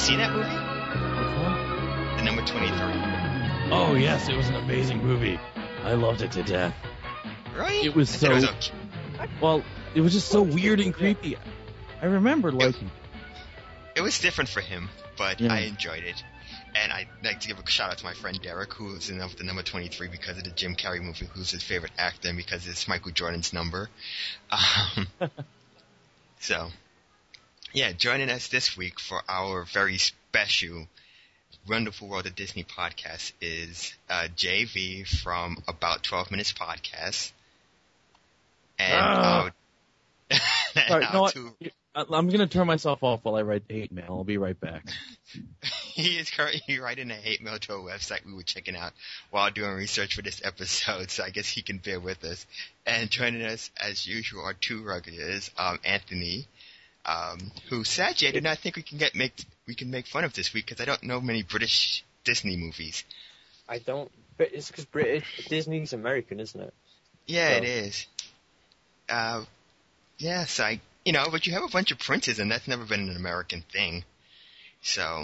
seen that movie? Which one? The number 23. Oh, yes, it was an amazing movie. I loved it to death. Really? It was so... Well, it was just so weird and creepy. I remember liking it. It was different for him, but Yeah. I enjoyed it. And I'd like to give a shout out to my friend Derek, who's in the number 23 because of the Jim Carrey movie, who's his favorite actor, and because it's Michael Jordan's number. So, yeah, joining us this week for our very special Wonderful World of Disney podcast is JV from About 12 Minutes Podcast. And All right, no, I'm going to turn myself off while I write the hate mail. I'll be right back. He is currently writing a hate mail to a website we were checking out while doing research for this episode, so I guess he can bear with us. And joining us, as usual, are two regulars, Anthony, who sadly I do not think we can make fun of this week because I don't know many British Disney movies. I don't, but it's because Disney's American, isn't it? Yeah, So. it is. Yes, but you have a bunch of princes, and that's never been an American thing. So,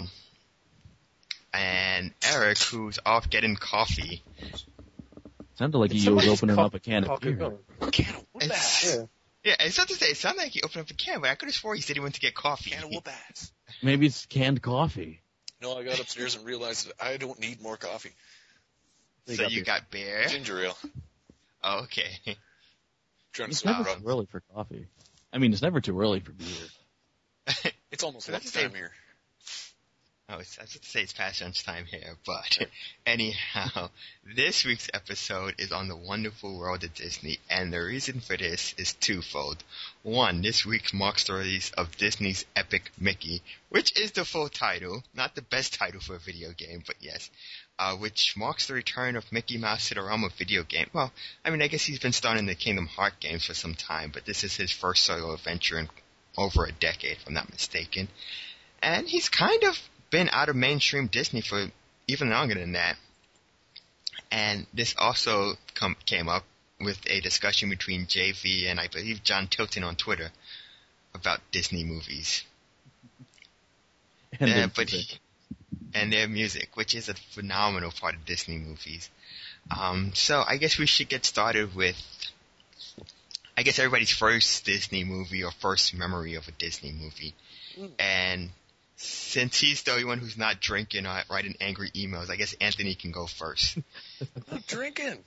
and Eric, who's off getting coffee. Sounded like you was opening up a can of coffee beer. going. Yeah, it's not to say, it sounded like he opened up a can, but I could have swore he said he went to get coffee. Can of whoop-ass. Maybe it's canned coffee. No, I got upstairs and realized that I don't need more coffee. So you got beer? Ginger ale. Oh, okay. Trying to It's sweeten never her up. too early for coffee. I mean, it's never too early for beer. It's almost So that's lunchtime here. Oh, I was about to say it's past lunchtime here, but anyhow, this week's episode is on the Wonderful World of Disney, and the reason for this is twofold. One, this week's mock stories of Disney's Epic Mickey, which is the full title, not the best title for a video game, but yes, which marks the return of Mickey Mouse to the realm of video game. Well, I mean, I guess he's been starring the Kingdom Hearts games for some time, but this is his first solo adventure in over a decade, if I'm not mistaken. And he's kind of been out of mainstream Disney for even longer than that. And this also came up with a discussion between JV and I believe John Tilton on Twitter about Disney movies. And And their music, which is a phenomenal part of Disney movies. So I guess we should get started with, I guess, everybody's first Disney movie or first memory of a Disney movie. And since he's the only one who's not drinking or writing angry emails, I guess Anthony can go first. I'm not drinking.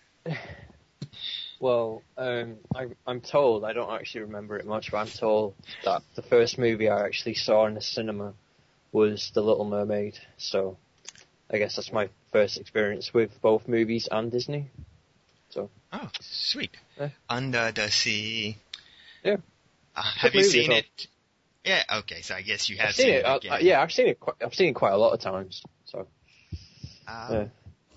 Well, I'm told, I don't actually remember it much, but I'm told that the first movie I actually saw in the cinema was The Little Mermaid, so I guess that's my first experience with both movies and Disney. So. Oh, sweet. Yeah. Under the Sea. Yeah. Have you seen it? Yeah, okay, so I guess you have I've seen it. Yeah, I've seen it quite a lot of times. So. Yeah.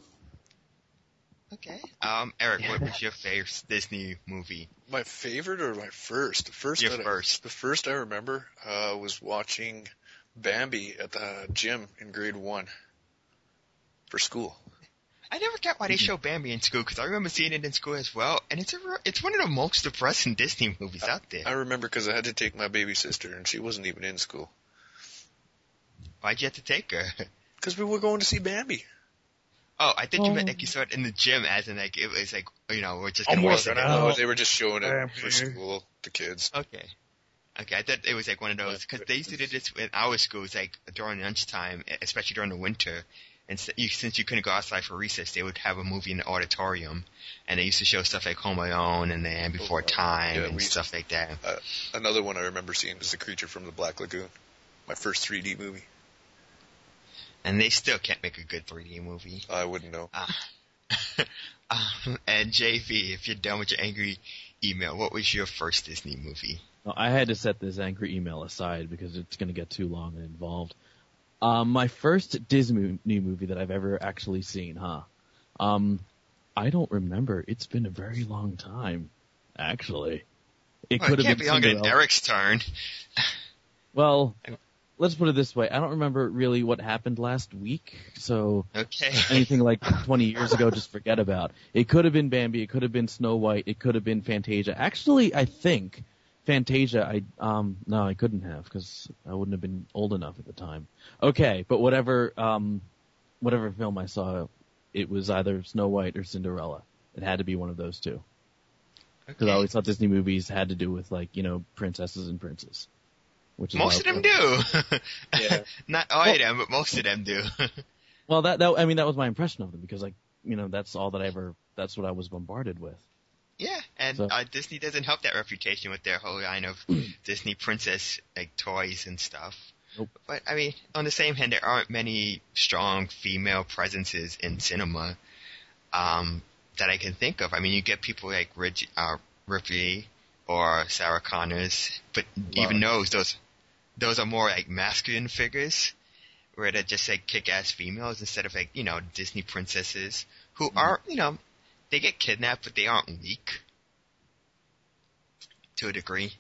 Okay. Eric, what was your favorite Disney movie? My favorite or my first? The first I remember was watching Bambi at the gym in grade 1 for school. I never got why they show Bambi in school, because I remember seeing it in school as well, and it's one of the most depressing Disney movies out there. I remember because I had to take my baby sister, and she wasn't even in school. Why'd you have to take her? Because we were going to see Bambi. Oh, I think you meant like you saw it in the gym, as in like it was like, we're just gonna watch it. No, they were just showing it for school, the kids. Okay, I thought it was like one of those, because they used to do this in our schools, like during lunchtime, especially during the winter. And since you couldn't go outside for recess, they would have a movie in the auditorium, and they used to show stuff like Home Alone and Land Before Time and stuff like that. Another one I remember seeing was The Creature from the Black Lagoon, my first 3D movie. And they still can't make a good 3D movie. I wouldn't know. And JV, if you're done with your angry email, what was your first Disney movie? Well, I had to set this angry email aside because it's going to get too long and involved. My first Disney movie that I've ever actually seen, I don't remember. It's been a very long time, actually. It could have been can't be longer than Eric's turn. Well, let's put it this way. I don't remember really what happened last week, so anything like 20 years ago, just forget about. It could have been Bambi. It could have been Snow White. It could have been Fantasia. Actually, I think Fantasia, no, I couldn't have because I wouldn't have been old enough at the time. Okay, but whatever film I saw, it was either Snow White or Cinderella. It had to be one of those two. Because I always thought Disney movies had to do with princesses and princes. Which is most of them do. Yeah. Not all of them, but most of them do. Well, that was my impression of them because that's what I was bombarded with. Yeah, and Disney doesn't help that reputation with their whole line of Disney princess toys and stuff. Nope. But I mean, on the same hand, there aren't many strong female presences in cinema that I can think of. I mean, you get people like Ripley or Sarah Connors, but even those are more like masculine figures, where they're just like kick-ass females instead of Disney princesses who aren't, they get kidnapped, but they aren't weak to a degree.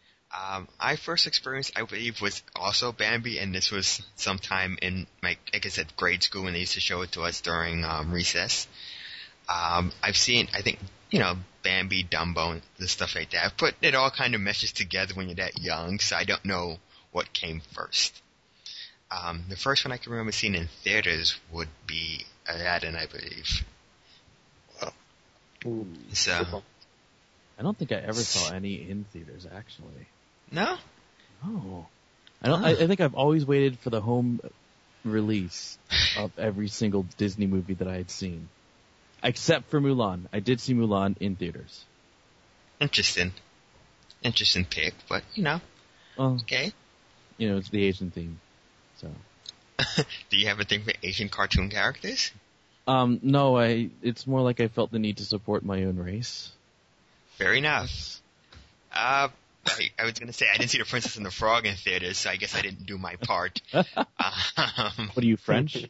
I first experienced, I believe, was also Bambi, and this was sometime in, like I said, grade school when they used to show it to us during recess. I've seen, I think, Bambi, Dumbo, and stuff like that, but it all kind of meshes together when you're that young, so I don't know what came first. The first one I can remember seeing in theaters would be Aladdin, I believe. Wow. Ooh, So, I don't think I ever saw any in theaters, actually. no? Oh. I think I've always waited for the home release of every single Disney movie that I had seen. Except for Mulan. I did see Mulan in theaters. Interesting pick, but, Well, okay. It's the Asian theme, so. Do you have a thing for Asian cartoon characters? No, it's more like I felt the need to support my own race. Fair enough. I was going to say, I didn't see The Princess and the Frog in theaters, so I guess I didn't do my part. What are you, French?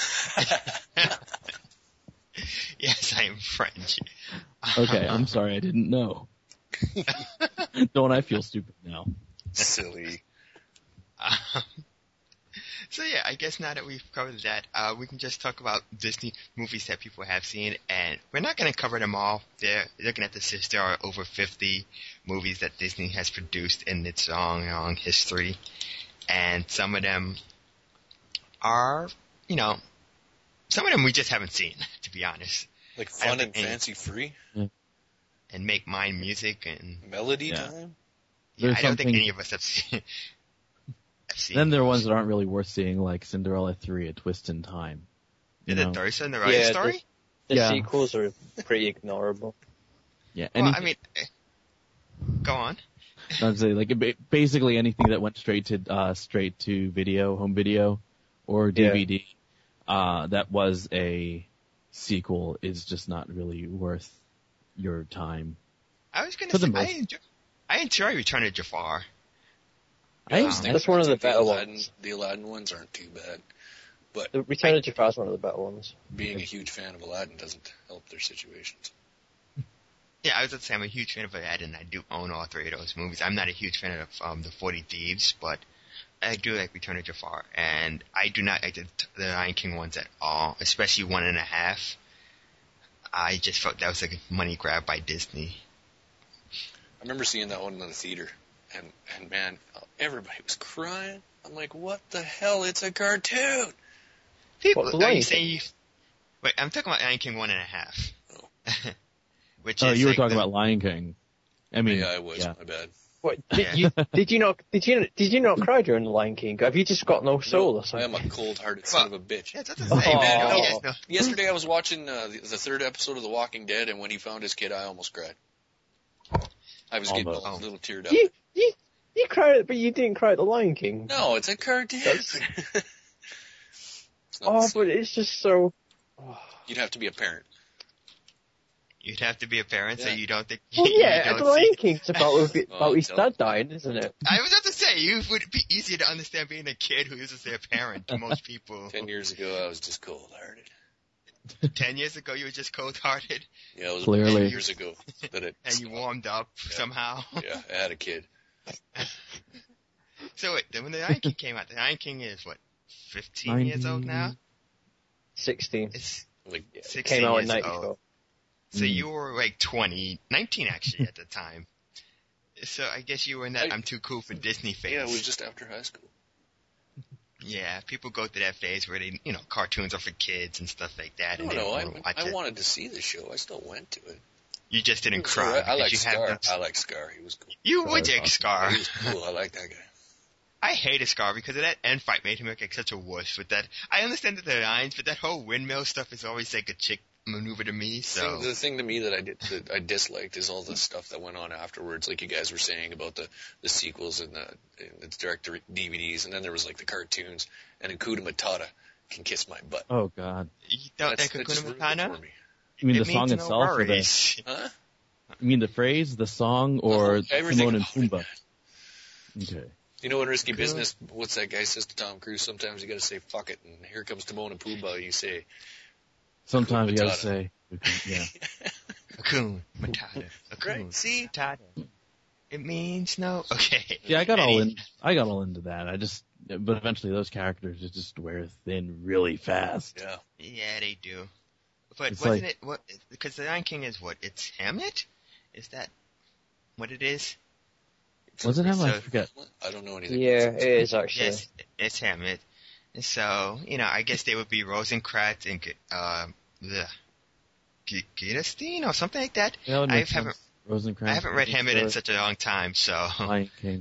Yes, I am French. Okay, I'm sorry, I didn't know. Don't I feel stupid now? Silly. So yeah, I guess now that we've covered that, we can just talk about Disney movies that people have seen, and we're not going to cover them all. They're looking at this list. There are over 50 movies that Disney has produced in its long history, and some of them are, some of them we just haven't seen, to be honest. Like fun and fancy free? And Make Mine Music and Melody Time? Yeah, I don't think any of us have seen. Then there are ones that aren't really worth seeing, like Cinderella 3, A Twist in Time. The third Cinderella story? The sequels are pretty ignorable. Yeah. Well, I mean, go on. I'd say, basically anything that went straight to video, home video, or DVD, that was a sequel is just not really worth your time. I was going to say, I enjoy Return of Jafar. That's one of the better ones. The Aladdin ones aren't too bad. But the Return of Jafar is one of the better ones. Being a huge fan of Aladdin doesn't help their situations. Yeah, I was going to say I'm a huge fan of Aladdin. I do own all three of those movies. I'm not a huge fan of the 40 Thieves, but I do like Return of Jafar. And I do not like the Lion King ones at all, especially 1.5. I just felt that was like a money grab by Disney. I remember seeing that one in the theater. And man, everybody was crying. I'm like, what the hell? It's a cartoon. People, are you saying wait, I'm talking about Lion King 1.5. Oh. Which is you were talking about Lion King. I mean, yeah, I was. My bad. What, did you not cry during the Lion King? Have you just got no soul or something? I am a cold-hearted son of a bitch. Yeah, that's the same, man. Yesterday I was watching the third episode of The Walking Dead, and when he found his kid, I almost cried. I was getting a little teared up. You cried, but you didn't cry at the Lion King. No, it's a cartoon. But it's just so. You'd have to be a parent. You'd have to be a parent, so you don't think. Well, the Lion King's about his dad dying, isn't it? I was about to say, it would be easier to understand being a kid who isn't their parent to most people. 10 years ago, I was just cold-hearted. 10 years ago, you were just cold-hearted? Yeah, it was Clearly. 10 years ago. And you warmed up somehow? Yeah, I had a kid. So wait, when the Lion King came out, the Lion King is, 15 years old now? 16. It's 16 came out in 94. So you were 19 actually at the time. So I guess you were in that I'm too cool for Disney phase. Yeah, it was just after high school. Yeah, people go through that phase where they, cartoons are for kids and stuff like that. I wanted to see the show. I still went to it. You just didn't cry. I like Scar. I like Scar. He was cool. You would like Scar. He was cool. I like that guy. I hated Scar because of that end fight made him look like such a wuss. With that, I understand the lines, but that whole windmill stuff is always like a chick maneuver to me. So the thing to me that I disliked is all the stuff that went on afterwards, like you guys were saying about the sequels and the director DVDs, and then there was like the cartoons and Hakuna Matata can kiss my butt. Oh God! You don't like Hakuna Matata? You mean the song itself, or Huh? You mean the phrase, the song, or Timon and Pumbaa? Okay. You know, in Risky Business, what's that guy says to Tom Cruise? Sometimes you got to say "fuck it," and here comes Timon and Pumbaa. You say. Sometimes you gotta say, yeah. Hakuna Matata. Right? See? Matata. It means no. Okay. Yeah, I got all into that. But eventually those characters just wear thin really fast. Yeah. Yeah, they do. But it's wasn't it what? Because the Lion King is what? It's Hamlet. Is that what it is? Was it Hamlet? I forget. I don't know anything. Yeah, it is actually. Yes, it's Hamlet. And so, I guess they would be Rosencrantz and Guillotine or something like that. I haven't read Hamlet in such a long time, so. Lion King.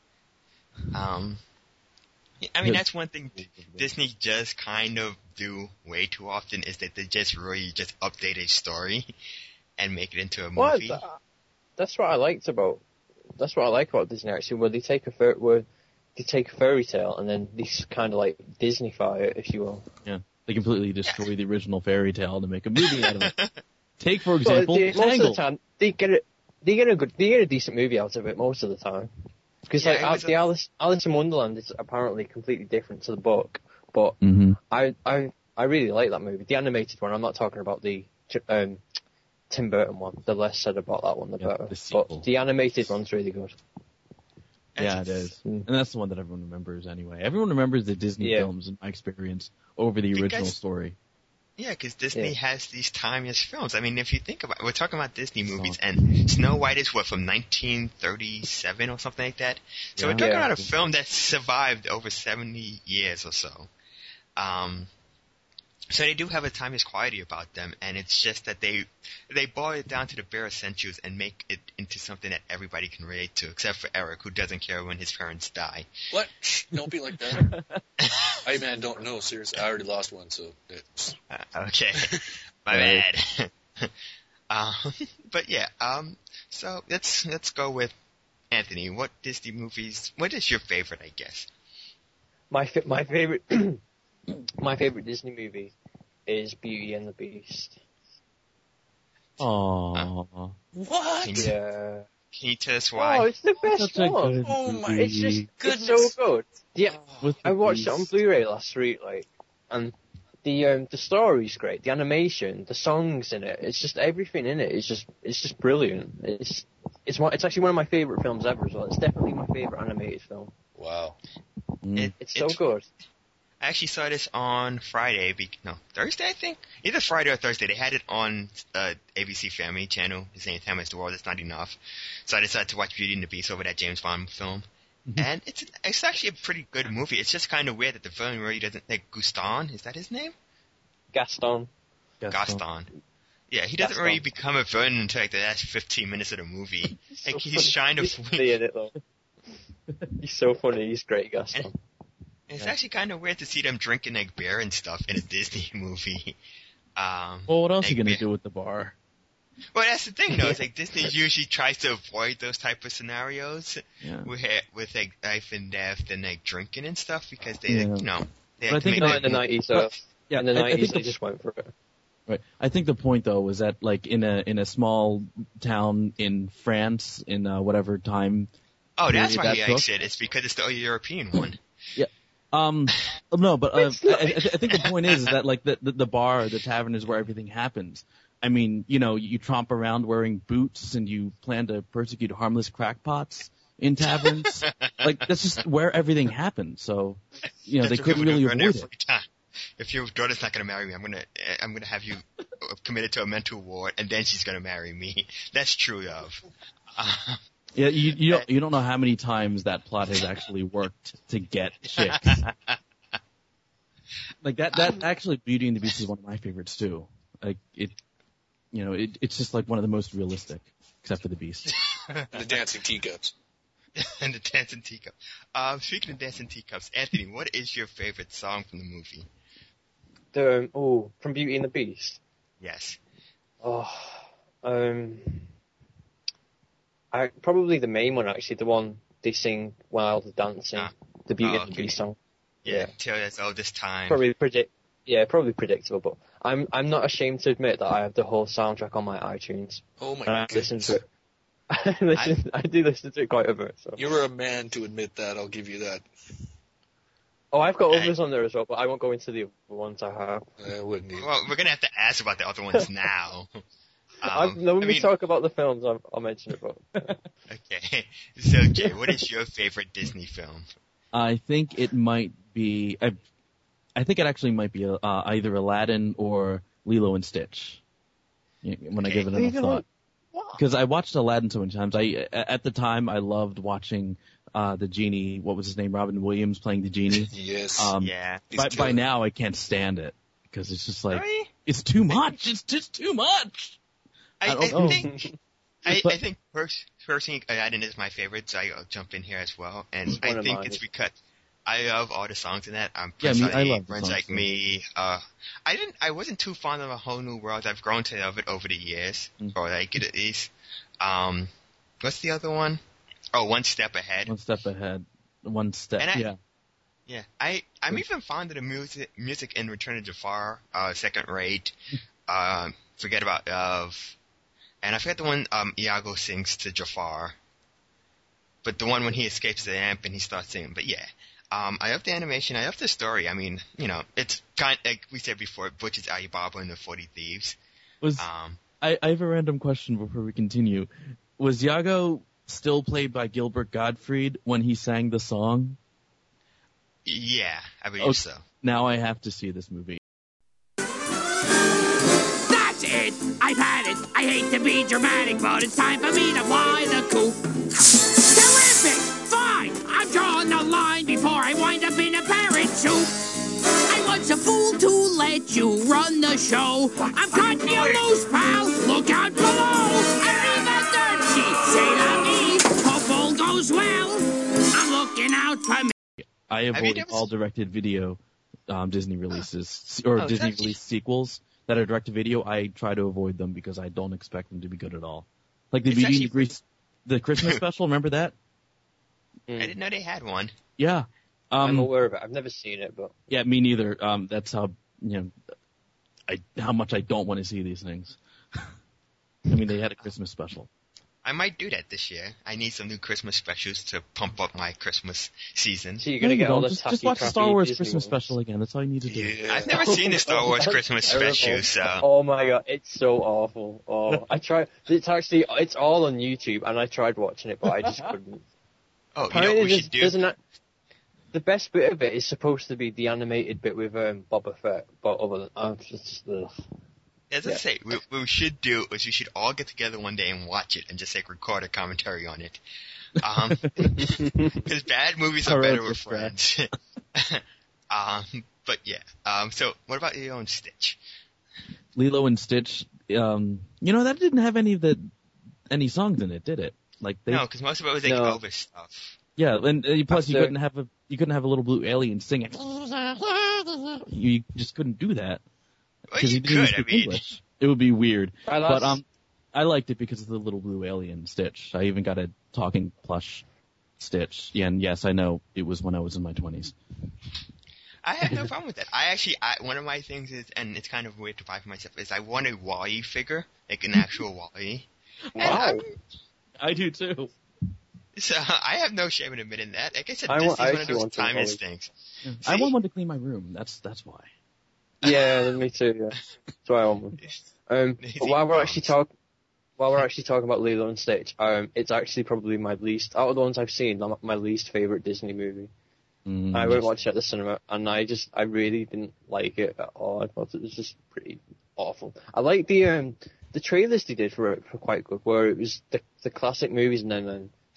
That's one thing Disney just kind of do way too often is that they just really just update a story and make it into a movie. That's what I like about Disney actually, where they take a fairy tale and then they kind of like Disneyfy it, if you will. Yeah, they completely destroy the original fairy tale to make a movie out of it. Take for example, most of the time they get a decent movie out of it most of the time. Because the Alice in Wonderland is apparently completely different to the book, but I really like that movie. The animated one. I'm not talking about the Tim Burton one. The less said about that one, the better. But the animated one's really good. Yeah, it is. And that's the one that everyone remembers anyway. Everyone remembers the Disney films, in my experience, over the original story. Yeah, because Disney has these timeless films. I mean, if you think about it, we're talking about Disney movies, and Snow White is from 1937 or something like that? So we're talking about a film that survived over 70 years or so. So they do have a timeless quality about them, and it's just that they boil it down to the bare essentials and make it into something that everybody can relate to, except for Eric, who doesn't care when his parents die. What? Shh, don't be like that. I don't know, seriously. I already lost one, so it's... Okay. My bad. But yeah, so let's go with Anthony. What Disney movies, what is your favorite, I guess? My favorite my favorite Disney movie is Beauty and the Beast. Aww. What? Yeah. Can you tell us why? Oh, it's the best one. Oh my It's just it's so good. Yeah, I watched it on Blu-ray last week, and the story's great, the animation, the songs in it, it's just everything in it. It's just brilliant. It's actually one of my favorite films ever as well. It's definitely my favorite animated film. Wow. It's so good. I actually saw this on Thursday, I think. Either Friday or Thursday. They had it on ABC Family Channel the same time as The World Is Not Enough. So I decided to watch Beauty and the Beast over that James Bond film. Mm-hmm. And it's actually a pretty good movie. It's just kind of weird that the villain really doesn't... Gaston? Is that his name? Gaston. Yeah, he doesn't really become a villain until the last 15 minutes of the movie. He's trying to... in it, though. He's so funny. He's great, Gaston. It's actually kind of weird to see them drinking beer and stuff in a Disney movie. Well, what else are you going to do with the bar? Well, that's the thing, though. It's Disney usually tries to avoid those type of scenarios with life and death and drinking and stuff because they, they I think in the 90s, in the 90s they just went for it. Right. I think the point though was that in a small town in France in whatever time. Oh, that's why he likes it. It's because it's the European one. Yeah. No, but I think the point is that the bar, the tavern is where everything happens. I mean, you tromp around wearing boots and you plan to persecute harmless crackpots in taverns. That's just where everything happens. So, they couldn't really avoid it. If your daughter's not going to marry me, I'm going to have you committed to a mental ward and then she's going to marry me. That's true, love. Yeah, you don't know how many times that plot has actually worked to get chicks. Like that actually, Beauty and the Beast is one of my favorites too. Like it's just like one of the most realistic, except for the Beast. The dancing teacups. And the dancing teacup. Speaking of dancing teacups, Anthony, what is your favorite song from the movie? From Beauty and the Beast. Yes. Probably the main one actually, the one they sing while they're dancing, the Beauty and the Beast song. Yeah. Till that's all this time. Probably predictable, but I'm not ashamed to admit that I have the whole soundtrack on my iTunes. Oh my and I goodness. listen to it. I do listen to it quite a bit. So. You're a man to admit that. I'll give you that. Oh, I've got others on there as well, but I won't go into the other ones I have. I wouldn't either. Well, we're gonna have to ask about the other ones now. When we talk about the films, I'll mention it. But okay. So, Jay, what is your favorite Disney film? I think it might be. I think it actually might be either Aladdin or Lilo and Stitch. When I give it enough thought, because I watched Aladdin so many times. At the time I loved watching the genie. What was his name? Robin Williams playing the genie. Yes. Yeah. By now I can't stand it because it's just like Really? it's too much. It's just too much. I think personally, Aladdin is my favorite, so I'll jump in here as well. And I think it's because I love all the songs in that. I love Friends Like Me. I wasn't too fond of A Whole New World. I've grown to love it over the years, or like it at least. What's the other one? Oh, One Step Ahead. One Step Ahead. One Step. Yeah. I'm even fond of the music in Return of Jafar. Second Rate. Forget About Love. And I forget the one Iago sings to Jafar. But the one when he escapes the amp and he starts singing. But yeah. I love the animation. I love the story. I mean, it's kind of, like we said before, Butch is Alibaba and the 40 Thieves. I have a random question before we continue. Was Iago still played by Gilbert Gottfried when he sang the song? Yeah, I believe so. Now I have to see this movie. That's it! I've had it! I hate to be dramatic, but it's time for me to fly the coop. Terrific! Fine! I'm drawing the line before I wind up in a parrot soup. I was a fool to let you run the show. I'm cutting you loose, pal! Look out below! Arrivederci! Say la vie! Hope all goes well! I'm looking out for me. I avoid all direct-to-video Disney releases, or Disney release sequels that are direct-to-video. I try to avoid them because I don't expect them to be good at all. Like the Beauty and the Beast, the Christmas special, remember that? I didn't know they had one. Yeah. I'm aware of it. I've never seen it, but... Yeah, me neither. That's how, how much I don't want to see these things. I mean, they had a Christmas special. I might do that this year. I need some new Christmas specials to pump up my Christmas season. So you're going to get all the just watch the Star Wars Christmas special again. That's all you need to do. Yeah. I've never seen the Star Wars Christmas special, so... Oh my god, it's so awful. Oh, I tried... It's all on YouTube, and I tried watching it, but I just couldn't. Oh, apparently, what we should do? The best bit of it is supposed to be the animated bit with Boba Fett, but other than just As I say, what we should do is we should all get together one day and watch it and just record a commentary on it. Because bad movies are better with friends. But yeah. So what about Lilo and Stitch? Lilo and Stitch, that didn't have any songs in it, did it? No, because most of it was Elvis stuff. Yeah, and plus you couldn't have a little blue alien singing. You just couldn't do that. Well, you could. English. It would be weird. But I liked it because of the little blue alien Stitch. I even got a talking plush Stitch. Yeah, and yes, I know it was when I was in my 20s. I have no problem with that. One of my things is, and it's kind of weird to buy for myself, is I want a Wall-E figure, like an actual Wall-E. Wow. I do too. So I have no shame in admitting that. Like I said, this is one of those timeless things. I want one to clean my room. That's why. Yeah, me too. Yeah, that's why I want one. But while we're actually talking about Lilo and Stitch, it's actually probably my least out of the ones I've seen. My least favorite Disney movie. I went watch it at the cinema, and I really didn't like it at all. I thought it was just pretty awful. I like the trailers they did for it were quite good, where it was the classic movies and then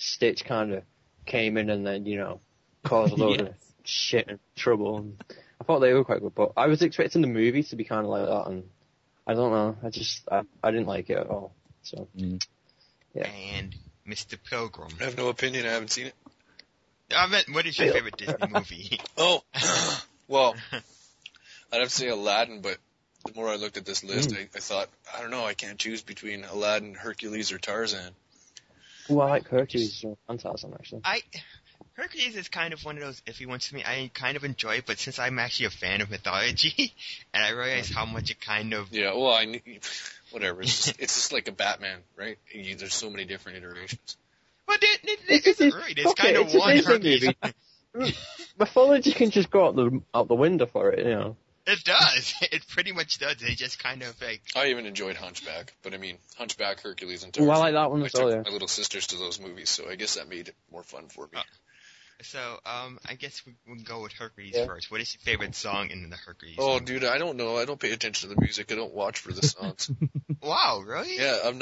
Stitch kind of came in and then, caused a load of shit and trouble. And I thought they were quite good, but I was expecting the movie to be kind of like that, and I don't know. I didn't like it at all. So, yeah. And Mr. Pilgrim. I have no opinion. I haven't seen it. I meant, what is your favorite Disney movie? Oh, well, I'd have to say Aladdin, but the more I looked at this list, I thought, I don't know, I can't choose between Aladdin, Hercules, or Tarzan. Well, I like Hercules and Tarzan, actually. Hercules is kind of one of those iffy ones to me. I kind of enjoy it, but since I'm actually a fan of mythology, and I realize how much it kind of... Yeah, well, whatever. It's just like a Batman, right? There's so many different iterations. But it isn't right. It's kind of one Hercules. Mythology can just go out the window for it, It does. It pretty much does. They just kind of like... I even enjoyed Hunchback, but I mean, Hunchback, Hercules, and Tarzan. Well, I like that one as well, I yeah. took my little sisters to those movies, so I guess that made it more fun for me. So, I guess we'll go with Hercules first. What is your favorite song in the Hercules? Oh, dude, I don't know. I don't pay attention to the music. I don't watch for the songs. Wow, really? Yeah, I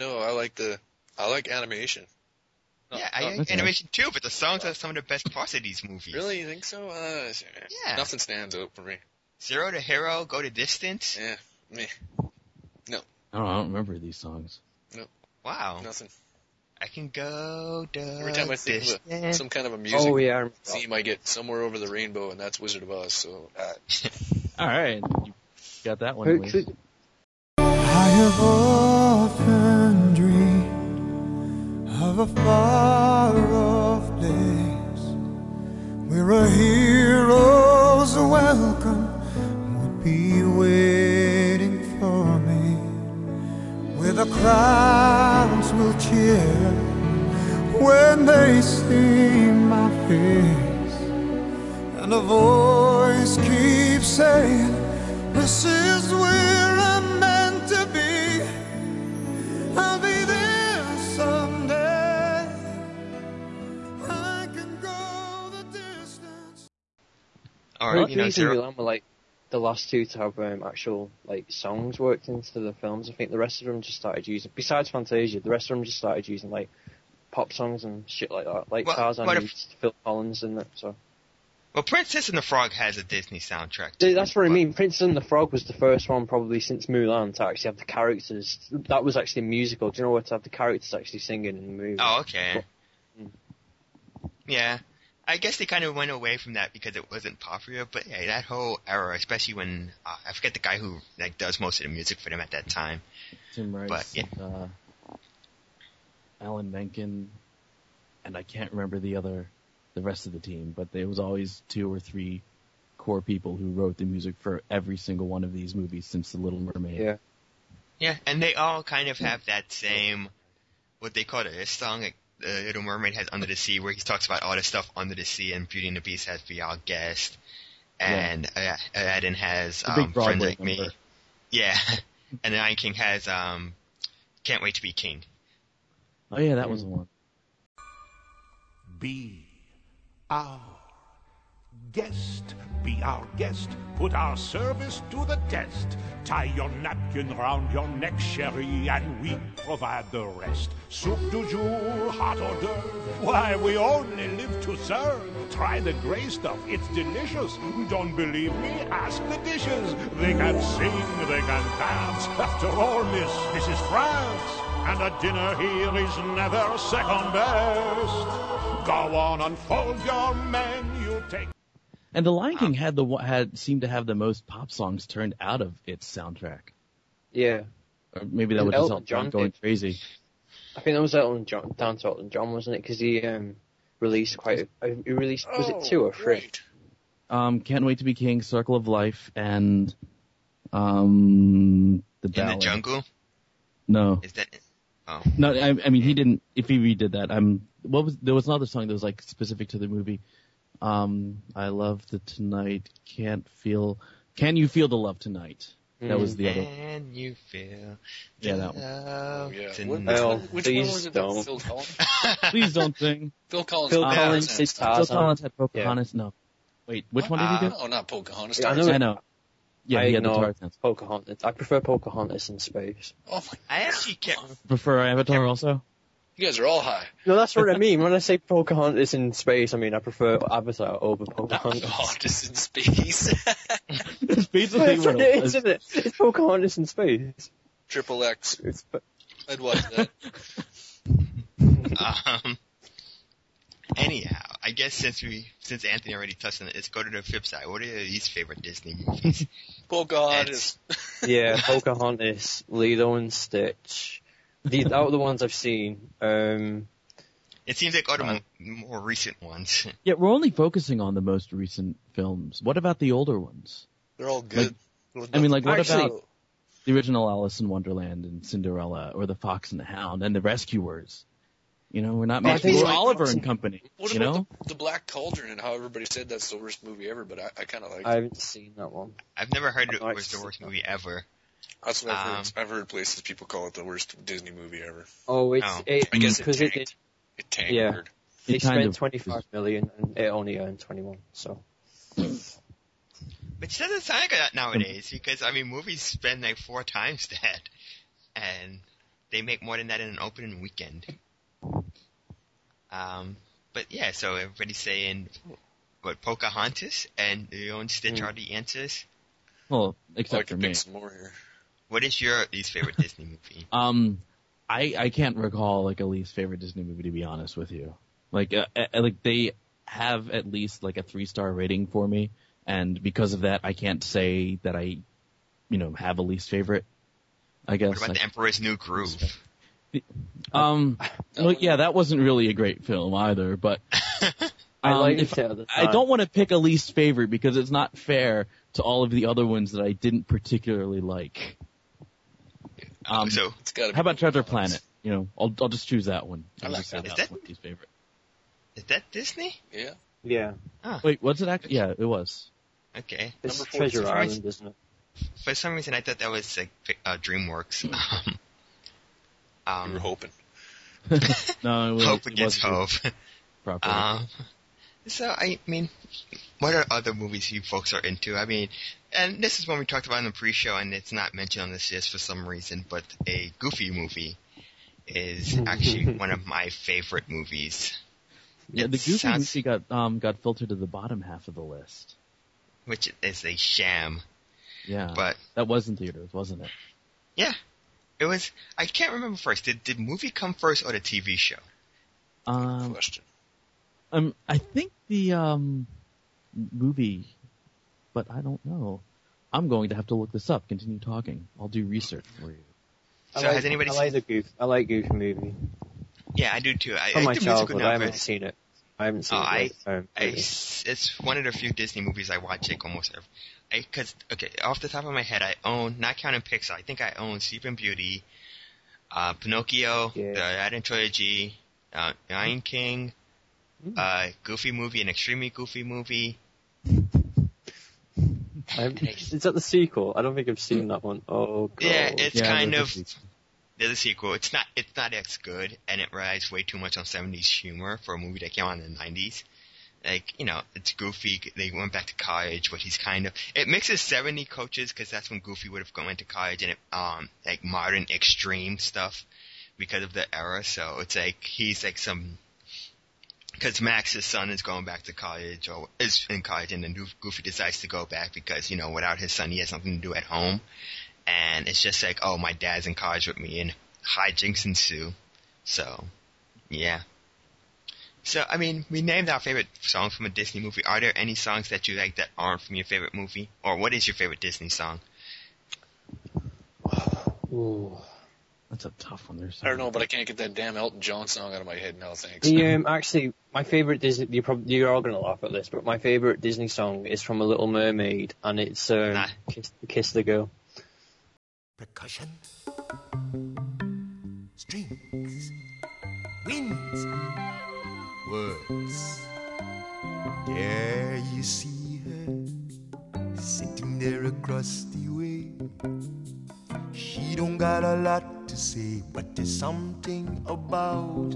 like animation. Yeah, I like animation too, but the songs are some of the best parts of these movies. Really? You think so? Yeah. Nothing stands out for me. Zero to Hero, Go the Distance. Yeah, meh. No. I don't remember these songs. No. Wow. Nothing. I can go the Every time I think of distance. some kind of a music yeah. theme, I get Somewhere Over the Rainbow, and that's Wizard of Oz, so... All right, you got that one. Lee. I have often dreamed of a far-off place where a hero's welcome would be waiting for me, where the crowds will cheer when they see my face, and a voice keeps saying, this is where I'm meant to be. I'll be there someday. I can go the distance. Alright, Hercules and Zero. Mulan were like the last two to have actual like songs worked into the films. I think the rest of them just started using, besides Fantasia, the rest of them just started using like pop songs and shit like that. Like Tarzan used Phil Collins in it, so. Well, Princess and the Frog has a Disney soundtrack. Dude, that's what I mean. Princess and the Frog was the first one probably since Mulan to actually have the characters. That was actually a musical. Do you know what? To have the characters actually singing in the movie. Oh, okay. Yeah. I guess they kind of went away from that because it wasn't popular, but yeah, that whole era, especially when, I forget the guy who like does most of the music for them at that time. Tim Rice, But, yeah. Alan Menken, and I can't remember the rest of the team, but there was always 2 or 3 core people who wrote the music for every single one of these movies since The Little Mermaid. Yeah. Yeah, and they all kind of have that same, what they call it, a song, like, The Little Mermaid has Under the Sea, where he talks about all the stuff under the sea, and Beauty and the Beast has Be Our Guest, and Aladdin has big Friends Broadway Like Me. number. Yeah, and The Lion King has Can't Wait to Be King. Oh yeah, that was the one. Be our guest, be our guest, put our service to the test. Tie your napkin round your neck, Sherry, and we provide the rest. Soup du jour, hot hors d'oeuvre, why, we only live to serve. Try the gray stuff, it's delicious. Don't believe me? Ask the dishes. They can sing, they can dance. After all, miss, this is France, and a dinner here is never second best. Go on, unfold your menu, take... And The Lion King had seemed to have the most pop songs turned out of its soundtrack. Yeah. Or maybe that And was just Elton Elton John John going did. crazy. I think that was Elton John, down to Elton John, wasn't it? Because he released was it 2 or 3? Right. Can't Wait to Be King, Circle of Life, and the In the ballad. Jungle? No, Is that... Oh. no. I mean, he didn't. If he redid that, there was another song that was like specific to the movie. I love the tonight. Can you feel the love tonight? That was the other. Can you feel Yeah, that one. love Yeah. tonight? Which Please one was it? don't. Phil Collins? Please don't sing. Phil Collins. Phil Tarzan Collins did stuff. Phil Tarzan. Collins had Pocahontas. No, wait, which one did he do? No, not Pocahontas. Yeah, I Tarzan. know. I know. Yeah, I he had the ignore Tarzan. Pocahontas. I prefer Pocahontas in space. Oh my I actually can't... Prefer Avatar also? You guys are all high. No, that's what I mean. When I say Pocahontas in space, I mean I prefer Avatar over Pocahontas. Pocahontas in space. It's basically That's what what it is, isn't it? It's Pocahontas in space. Triple X. It's, I'd watch that. Anyhow, I guess since Anthony already touched on it, let's go to the flip side. What are your least favorite Disney movies? Pocahontas. yeah, Pocahontas, Lilo and Stitch. These are the ones I've seen. It seems like all the more recent ones. Yeah, we're only focusing on the most recent films. What about the older ones? They're all good. What about the original Alice in Wonderland and Cinderella, or The Fox and the Hound and The Rescuers? You know, we're not making Oliver and Company. What you about know? the Black Cauldron and how everybody said that's the worst movie ever, but I kind of like it. I haven't seen that one. I've never heard it was the worst movie ever. That's what I've heard. I've heard places people call it the worst Disney movie ever. Oh, I guess it tanked. It tanked. yeah. They kind spent of 25 million and it only earned 21. So. But it doesn't sound like that nowadays, because, I mean, movies spend like 4 times that, and they make more than that in an opening weekend. But yeah, so everybody's saying, what, Pocahontas and Lilo and Stitch are the answers? Well, except I for can me. pick some more here. What is your least favorite Disney movie? I can't recall like a least favorite Disney movie, to be honest with you. Like they have at least like a 3-star rating for me, and because of that, I can't say that I, have a least favorite. I guess. What about The Emperor's New Groove? Well, yeah, that wasn't really a great film either, but I liked it at the time. I don't want to pick a least favorite because it's not fair to all of the other ones that I didn't particularly like. So It's gotta be How about Treasure Pocahontas. Planet? I'll just choose that one. I like Just say that. that's my least favorite. is that Disney? Yeah. Yeah. Wait, was it actually? Yeah, it was. Okay. It's Number 14. Treasure Island, isn't it? For some reason, I thought that was like DreamWorks. You were hoping. No, it was, Hope it against wasn't hope. properly. So, I mean, what are other movies you folks are into? I mean, and this is one we talked about in the pre-show, and it's not mentioned on this list for some reason, but a Goofy movie is actually one of my favorite movies. Yeah, the It Goofy sounds- movie got filtered to the bottom half of the list. Which is a sham. Yeah, But, that was in theaters, wasn't it? yeah, it was, I can't remember first. Did the movie come first or the TV show? Question. I think the movie, but I don't know. I'm going to have to look this up. Continue talking. I'll do research for you. So has anybody I like Goofy movie. Yeah, I do too. I From my like the musical childhood, I haven't numbers. seen it. I haven't seen it. It's one of the few Disney movies I watch like almost every. Because off the top of my head, I own, not counting Pixar, I think I own Sleeping Beauty, Pinocchio, the Aladdin trilogy, Lion King, Goofy movie, an extremely Goofy movie. Is that the sequel? I don't think I've seen that one. Oh god. Yeah, it's kind there's a of. sequel. There's a sequel. It's not as good, and it relies way too much on 70s humor for a movie that came out in the 90s. Like, it's Goofy. They went back to college, but he's kind of. It mixes 70 coaches because that's when Goofy would have gone to college, and like modern extreme stuff because of the era. So it's like he's like some. Because Max's son is going back to college, or is in college, and then Goofy decides to go back because, without his son, he has something to do at home. And it's just like, oh, my dad's in college with me, and hijinks ensue. So, yeah. So, I mean, we named our favorite songs from a Disney movie. Are there any songs that you like that aren't from your favorite movie? Or what is your favorite Disney song? Ooh. That's a tough one. There's I don't know, but I can't get that damn Elton John song out of my head now, thanks. Actually, my favorite Disney. You're all gonna laugh at this, but my favorite Disney song is from A Little Mermaid, and it's Kiss the Girl. Percussion, strings, winds, words. There you see her, sitting there across the way. She don't got a lot to say, but there's something about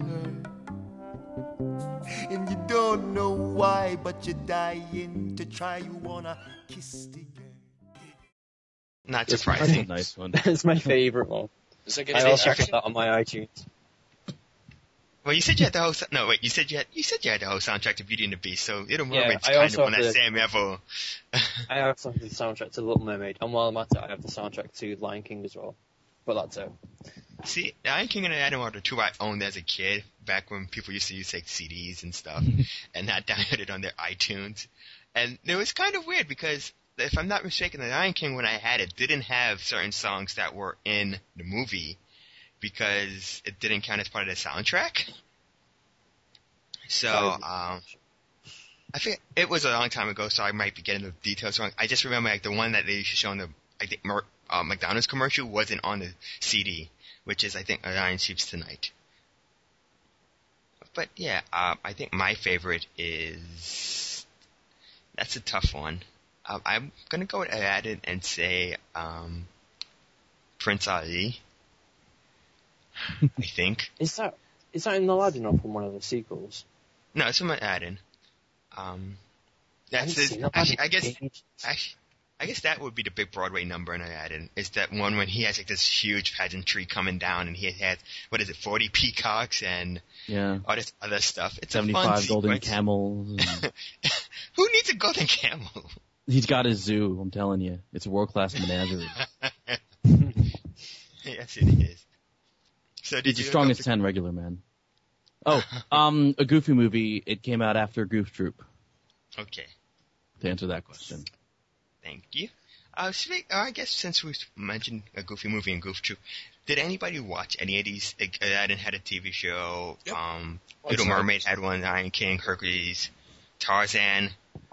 her. And you don't know why, but you're dying to try. You wanna kiss the girl. Not That's a surprising. nice one. That's my favorite one. Does that get I any also traction? put that on my iTunes. Well, you said you had the whole. No, wait. You said you had the whole soundtrack to Beauty and the Beast. So Little Mermaid's I kind also of on have that the- same level. I also have the soundtrack to Little Mermaid, and while I'm at it, I have the soundtrack to Lion King as well. But that's it. See, Lion King and Aladdin are the two I owned as a kid, back when people used to use like CDs and stuff, and not download it on their iTunes. And it was kind of weird because, if I'm not mistaken, the Lion King, when I had it, didn't have certain songs that were in the movie because it didn't count as part of the soundtrack. So, I think it was a long time ago, so I might be getting the details wrong. I just remember like the one that they used to show in the, I think, McDonald's commercial wasn't on the CD, which is, I think, Lion Sleeps Tonight. But yeah, I think my favorite is, that's a tough one. I'm gonna go with Aladdin and say, Prince Ali. I think. Is that in Aladdin or from one of the sequels? No, it's from Aladdin. That's haven't it. seen Actually, Aladdin. I guess that would be the big Broadway number in Aladdin. Is that one when he has like this huge pageantry coming down and he has, 40 peacocks and all this other stuff. It's 75 a fun golden sequence. camels. And Who needs a golden camel? he's got his zoo, I'm telling you. It's a world-class menagerie. Yes, it is. So did He's you as strong go as to- 10 regular men. Oh, a Goofy movie. It came out after Goof Troop, Okay, to answer that question. thank you. I guess since we mentioned a Goofy movie and Goof Troop, did anybody watch any of these? Aladdin had a TV show. Yep. Little some. Mermaid had one. Lion King, Hercules, Tarzan.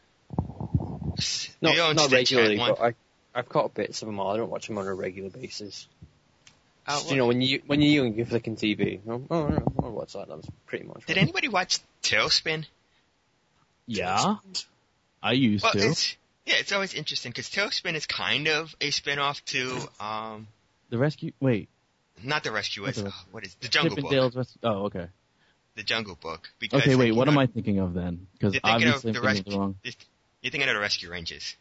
Not Lilo and Stitch had regularly, one. but I've caught bits of them all. I don't watch them on a regular basis. What- You know, when you're young, you're flicking TV. Oh, what's that? That was pretty much. Did right. anybody watch Tailspin? Yeah, I used Well, to. it's always interesting because Tailspin is kind of a spin-off to The Rescue... Wait. not the Rescue. It's, What what is the Jungle Chip and Book? Dale's Rescue... Oh, okay. The Jungle Book. Because, Okay, wait, like, what you am know, I thinking of then? Because You're thinking obviously of I'm the thinking of the wrong... You're thinking of the Rescue Rangers.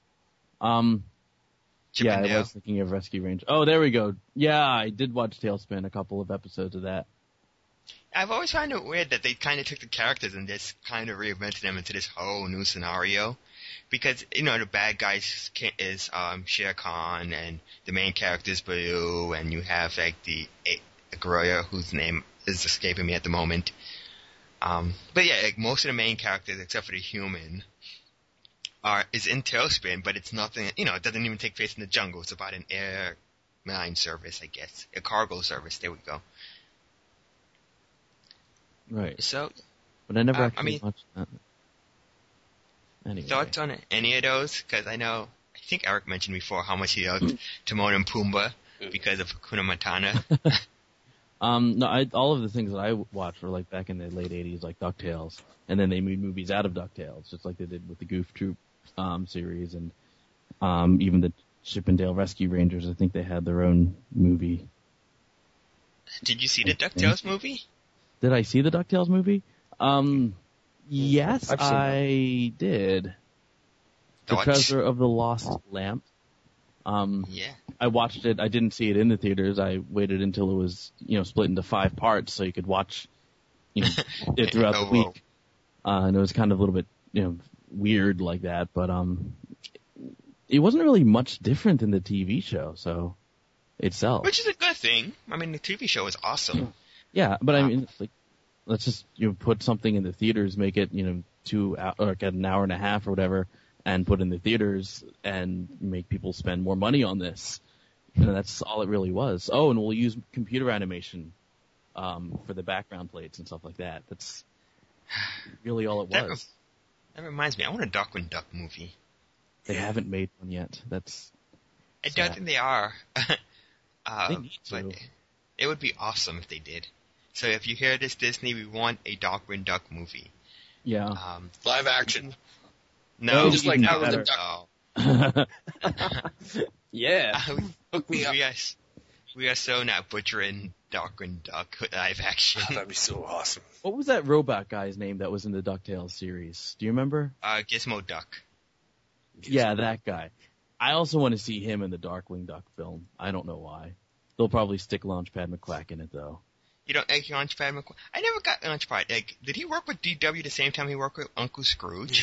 Chip Yeah, and I Dale. was thinking of Rescue Range. Oh, there we go. Yeah, I did watch Tailspin, a couple of episodes of that. I've always found it weird that they kind of took the characters and just kind of reinvented them into this whole new scenario. Because, you know, the bad guy is Shere Khan, and the main character is Baloo, and you have, like, the gorilla whose name is escaping me at the moment. But yeah, like, most of the main characters, except for the human, is in Tailspin, but it's nothing, you know, it doesn't even take place in the jungle. It's about an airline service, I guess. A cargo service, there we go. Right. So, But I never I actually mean- watched that. Anyway. thoughts on any of those? Because I think Eric mentioned before how much he loved Timon and Pumbaa because of Hakuna Matata. No, all of the things that I watched were like back in the late 80s, like DuckTales. And then they made movies out of DuckTales, just like they did with the Goof Troop series, and even the Chip and Dale Rescue Rangers. I think they had their own movie. Did you see the DuckTales movie? Did I see the DuckTales movie? Yes, I've seen I did. The Thoughts? Treasure of the Lost Lamp. Yeah. I watched it. I didn't see it in the theaters. I waited until it was, split into 5 parts so you could watch, it throughout the week. And it was kind of a little bit, weird like that, but, it wasn't really much different than the TV show, so, itself. Which is a good thing. I mean, the TV show is awesome. Yeah, but I mean, like, let's just, put something in the theaters, make it, 2 hours, or like an hour and a half or whatever, and put in the theaters and make people spend more money on this. And that's all it really was. Oh, and we'll use computer animation for the background plates and stuff like that. That's really all it was. That reminds me, I want a Darkwing Duck movie. They haven't made one yet. That's I don't think they are. They need to. But it would be awesome if they did. So if you hear this, Disney, we want a Darkwing Duck movie. yeah. Live action. No, Just like even Howard the better. Duck. Yeah. Hook me up. We are so not butchering Darkwing Duck live action. That'd be so awesome. What was that robot guy's name that was in the DuckTales series? Do you remember? Gizmo Duck. Yeah, that guy. I also want to see him in the Darkwing Duck film. I don't know why. They'll probably stick Launchpad McQuack in it, though. You don't like Launchpad McQuack? I never got Launchpad. Like, did he work with DW the same time he worked with Uncle Scrooge?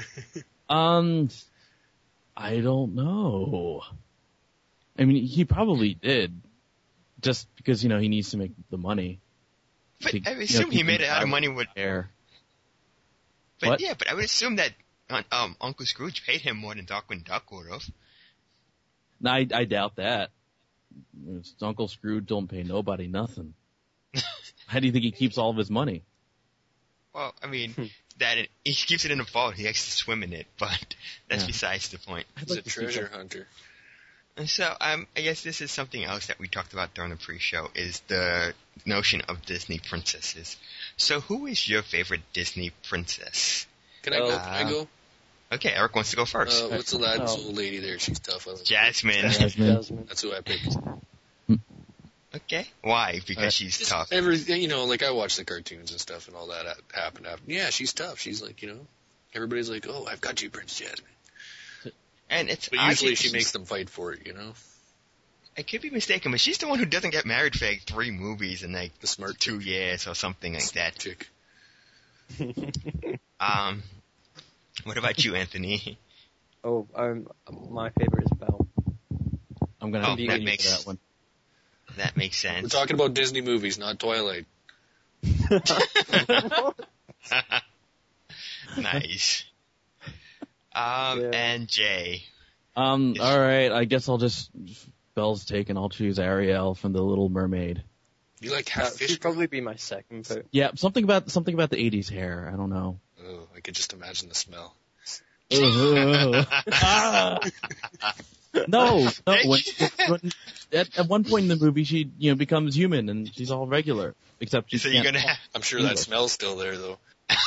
I don't know. I mean, he probably did, just because he needs to make the money. But I would assume he made a lot of money with air. But What? yeah, but I would assume that Uncle Scrooge paid him more than Darkwing Duck would have. No, I doubt that. Uncle Scrooge don't pay nobody nothing. How do you think he keeps all of his money? Well, I mean, he keeps it in the vault. He likes to swim in it, but that's besides the point. He's a treasure hunter. And so, I guess this is something else that we talked about during the pre-show, is the notion of Disney princesses. So who is your favorite Disney princess? Can I go? Okay, Eric wants to go first. What's the lad's old lady there? She's tough. Jasmine. That's who I picked. Okay. Why? Because she's tough. Like I watch the cartoons and stuff and all that happen. Yeah, she's tough. She's like, everybody's like, oh, I've got you, Prince Jasmine. And but usually she makes them fight for it, I could be mistaken, but she's the one who doesn't get married for like 3 movies in like the smart 2 years or something like that. Chick. What about you, Anthony? Oh, my favorite is Belle. I'm gonna have to beat you for that one. That makes sense. We're talking about Disney movies, not Twilight. Nice. And Jay. Alright, I guess Belle's taken, I'll choose Ariel from The Little Mermaid. You like half fish? She'd probably be my second pick. Yeah, something about the 80s hair, I don't know. Oh, I could just imagine the smell. No. When, at one point in the movie, she becomes human and she's all regular, except she can't. I'm sure that smell's still there though.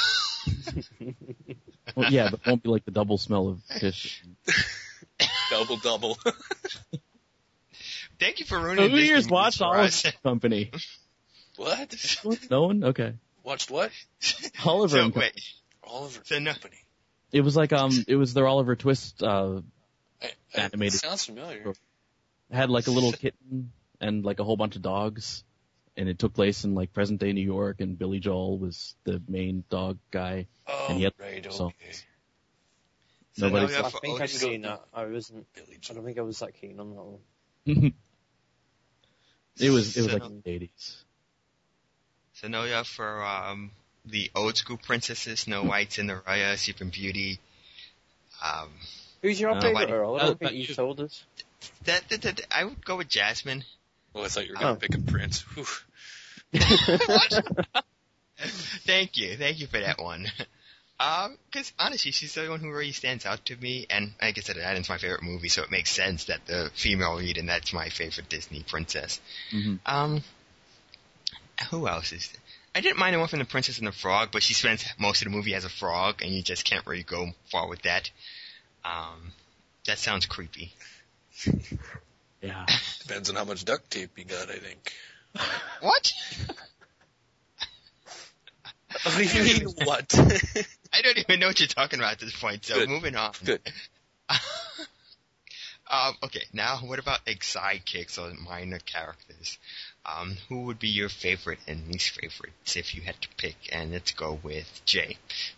Well, yeah, but it won't be like the double smell of fish. Double. Thank you for ruining. Who years watched Oliver Company? What? No one? Okay. Watched what? Oliver and Company. Oliver Company. It was like it was their Oliver Twist animated. It sounds familiar. It had like a little kitten and like a whole bunch of dogs, and it took place in like present day New York, and Billy Joel was the main dog guy. Oh, and he had right, okay. Nobody. I think I'd seen that. I don't think I was that keen on that one. It was like in the 80s. So no, yeah, for the old school princesses, Snow White, Cinderella, Sleeping Beauty. Who's your favorite, Earl? I don't think you told us. I would go with Jasmine. Oh, I thought you were going to pick a prince. Thank you for that one. Because honestly, she's the one who really stands out to me, and like I said, Aladdin's my favorite movie, so it makes sense that the female lead, and that's my favorite Disney princess. Mm-hmm. Who else is there? I didn't mind the one from The Princess and the Frog, but she spends most of the movie as a frog, and you just can't really go far with that. That sounds creepy. Yeah. Depends on how much duct tape you got, I think. What? What do you mean, what? I don't even know what you're talking about at this point, so moving on. Good. Okay, now what about like sidekicks or minor characters? Who would be your favorite and least favorite if you had to pick? And let's go with Jay.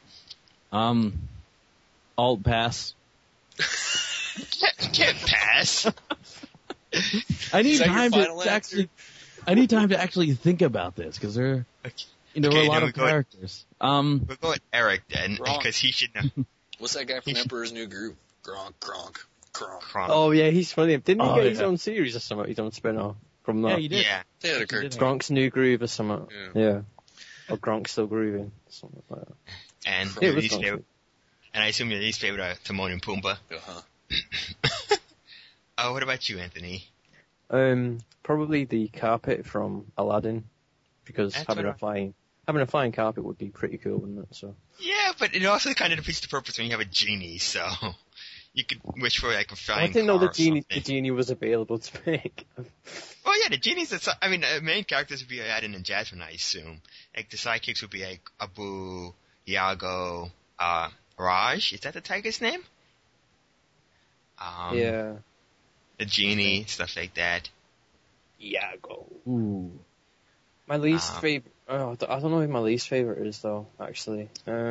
I'll pass. You can't pass. I need time to actually think about this, because there were a lot of characters. We'll go with Eric then, because he should know. What's that guy from Emperor's New Groove? Gronk. Oh yeah, he's funny. Didn't he get his own series or something? His own spin-off from that? Yeah, he did. Yeah. They had a cartoon. Gronk's New Groove or something. Yeah. Or Gronk's Still Grooving. Something like that. And I assume your least favorite are Timon and Pumbaa. Uh-huh. What about you, Anthony? Probably the carpet from Aladdin, because having a flying carpet would be pretty cool, wouldn't it? So. Yeah, but it also kind of defeats the purpose when you have a genie, so you could wish for like a flying car. I didn't know the genie was available to pick. Well, yeah, the genie's the main characters would be Aladdin and Jasmine, I assume. Like the sidekicks would be like Abu, Iago, Raj. Is that the tiger's name? Yeah. The genie, stuff like that. Iago. Ooh. My least favorite. Oh, I don't know who my least favorite is though. Actually,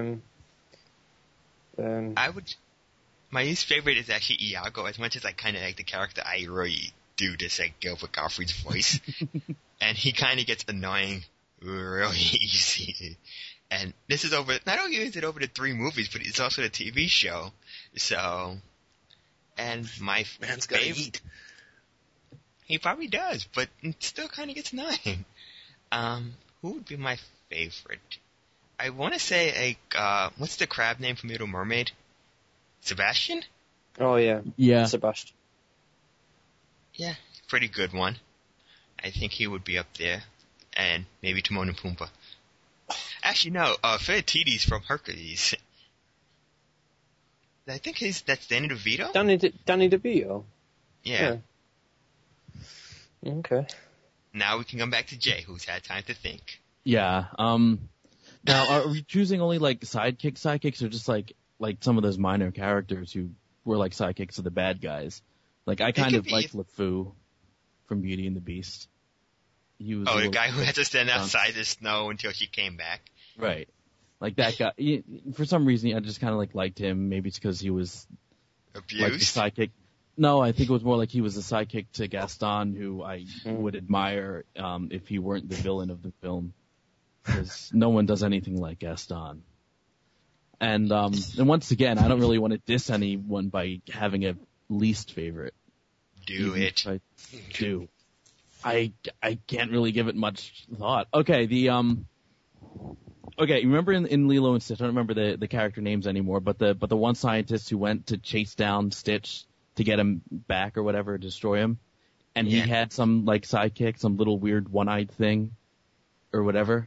My least favorite is actually Iago. As much as I kind of like the character, I really do dislike Gilbert Gottfried's voice, and he kind of gets annoying really easy. And this is over. Not only is it over the 3 movies, but it's also the TV show. So, and my Man's got to favorite. eat. He probably does, but it still kind of gets annoying. Who would be my favorite? I want to say, what's the crab name from Little Mermaid? Sebastian? Oh yeah. Yeah. Sebastian. Yeah, pretty good one. I think he would be up there. And maybe Timon and Pumbaa. Actually, no, Philoctetes from Hercules. I think that's Danny DeVito? Danny DeVito. Yeah. Okay. Now we can come back to Jay, who's had time to think. Yeah. Now, are we choosing only like sidekicks, or just like some of those minor characters who were like sidekicks of the bad guys? Like I kind of like LeFou from Beauty and the Beast. He was the guy who had to stand outside the snow until she came back. Right. Like that guy. For some reason, I just kind of liked him. Maybe it's because he was abused. Like the sidekick. No, I think it was more like he was the sidekick to Gaston, who I would admire if he weren't the villain of the film, because no one does anything like Gaston. And once again, I don't really want to diss anyone by having a least favorite. Do it. I can't really give it much thought. Okay, Okay, remember in Lilo and Stitch, I don't remember the character names anymore, but the one scientist who went to chase down Stitch to get him back or whatever, destroy him, and he had some like sidekick, some little weird one-eyed thing, or whatever.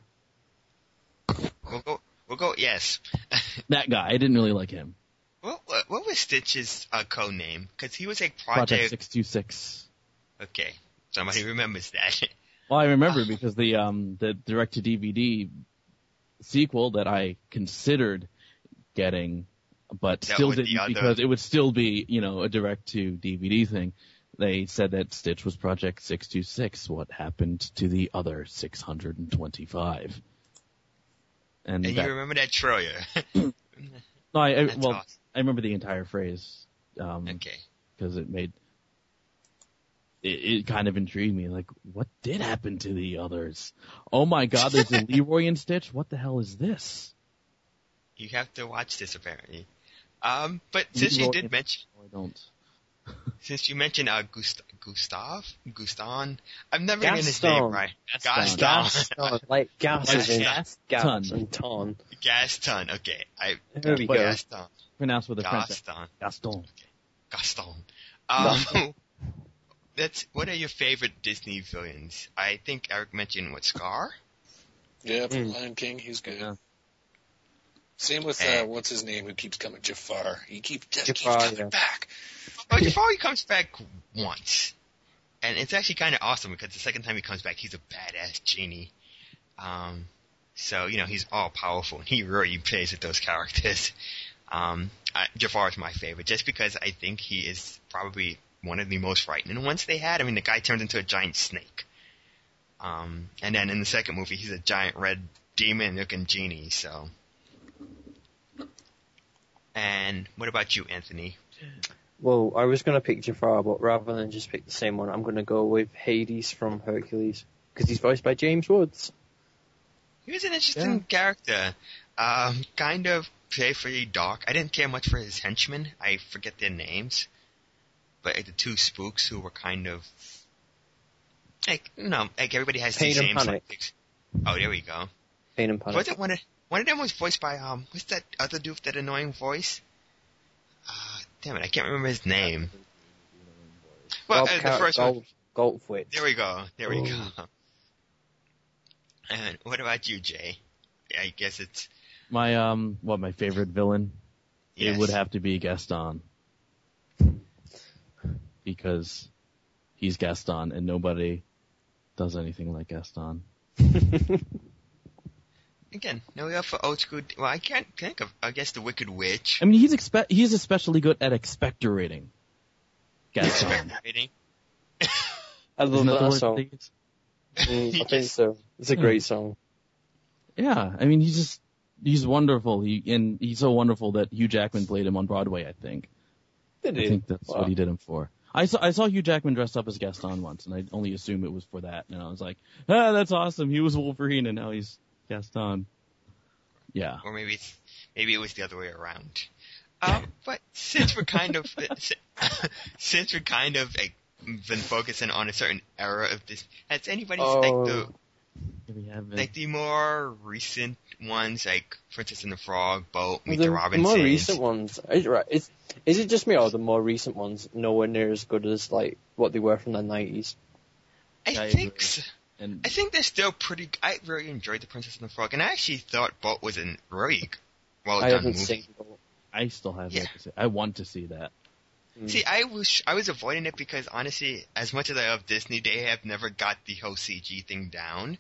We'll go. Yes. That guy, I didn't really like him. What was Stitch's code name? Because he was like Project 626. Okay, somebody remembers that. Well, I remember because the direct-to-DVD sequel that I considered getting, but still didn't, because it would still be, a direct-to-DVD thing. They said that Stitch was Project 626. What happened to the other 625? And you remember that trailer? No, I awesome. I remember the entire phrase. Okay. Because it kind of intrigued me. Like, what did happen to the others? Oh my God, there's a Leroy and Stitch? What the hell is this? You have to watch this, apparently. But since you did mention... I don't. Since you mentioned Gaston, I'm never getting his name right. Gaston. Like gas is in gas and ton. Gaston, okay. There we go. Gaston. Pronounced with a French. Gaston. Gaston. What are your favorite Disney villains? I think Eric mentioned Scar? Yeah, from Lion King, he's good. Yeah. Same with, what's his name, who keeps coming? Jafar. He keeps coming back. Well, Jafar, he comes back once. And it's actually kind of awesome, because the second time he comes back, he's a badass genie. So, he's all powerful, and he really plays with those characters. Jafar is my favorite, just because I think he is probably one of the most frightening ones they had. I mean, the guy turns into a giant snake. And then in the second movie, he's a giant red demon-looking genie, so... And what about you, Anthony? Well, I was going to pick Jafar, but rather than just pick the same one, I'm going to go with Hades from Hercules, because he's voiced by James Woods. He was an interesting character. Kind of playfully dark. I didn't care much for his henchmen. I forget their names. But the two spooks who were kind of... like everybody has these names. Oh, there we go. Pain and Panic. Was it one of them was voiced by, what's that other dude with that annoying voice? Damn it, I can't remember his name. Well, the first one. Goldthwait. There we go. And what about you, Jay? I guess it's... my favorite villain? Yes. It would have to be Gaston. Because he's Gaston and nobody does anything like Gaston. Again, no love for old school. Well, I can't think of, I guess, the Wicked Witch. I mean, he's especially good at expectorating. Gaston. Expectorating? I love that song. I think so. It's a great song. Yeah, I mean, he's wonderful. He's so wonderful that Hugh Jackman played him on Broadway, I think. Did he? I think that's what he did him for. I saw Hugh Jackman dressed up as Gaston once, and I only assumed it was for that. And I was like, that's awesome. He was Wolverine, and now he's Gaston. Yeah. Or maybe it was the other way around. But since we're kind of like, been focusing on a certain era of this, has anybody like the more recent ones, like Princess and the Frog, Boat, Meet the Robinsons? The more recent ones, right? Is it just me, or the more recent ones nowhere near as good as like what they were from the 90s? I think so. I think they're still pretty. I really enjoyed the Princess and the Frog, and I actually thought Boat was a really well done movie. Seen Boat. I still have yet to see. I want to see that. See, I was avoiding it because honestly, as much as I love Disney, they have never got the whole CG thing down.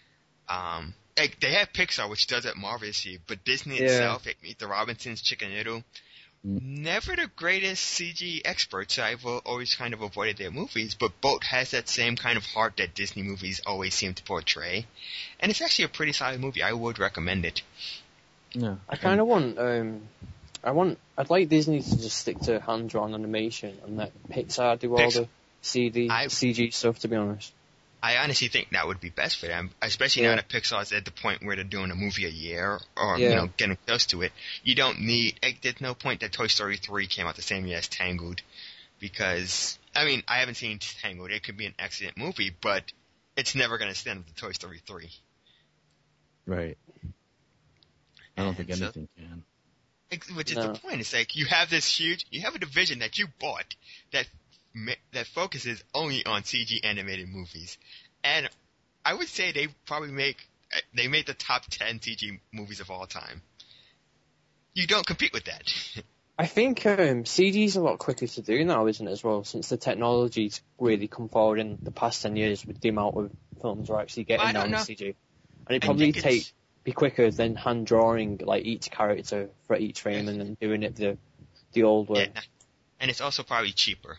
Like they have Pixar, which does it marvelously, but Disney itself, like Meet the Robinsons, Chicken Little, never the greatest CG experts. So I've always kind of avoided their movies, but Boat has that same kind of heart that Disney movies always seem to portray, and it's actually a pretty solid movie. I would recommend it. Yeah, I kind of want. I'd like Disney to just stick to hand-drawn animation and let Pixar do all the CG stuff. To be honest. I honestly think that would be best for them, especially now that Pixar's at the point where they're doing a movie a year, or getting close to it. You don't need. There's no point that Toy Story 3 came out the same year as Tangled, because I mean I haven't seen Tangled. It could be an excellent movie, but it's never going to stand up to Toy Story 3. Right. I don't think anything can. Which is the point. It's like you have a division that you bought that focuses only on CG animated movies, and I would say they probably make the top 10 CG movies of all time. You don't compete with that. I think CG's a lot quicker to do now, isn't it, as well, since the technology's really come forward in the past 10 years with the amount of films we're actually getting now in CG. And it probably be quicker than hand drawing like each character for each frame and then doing it the old way. Yeah. And it's also probably cheaper.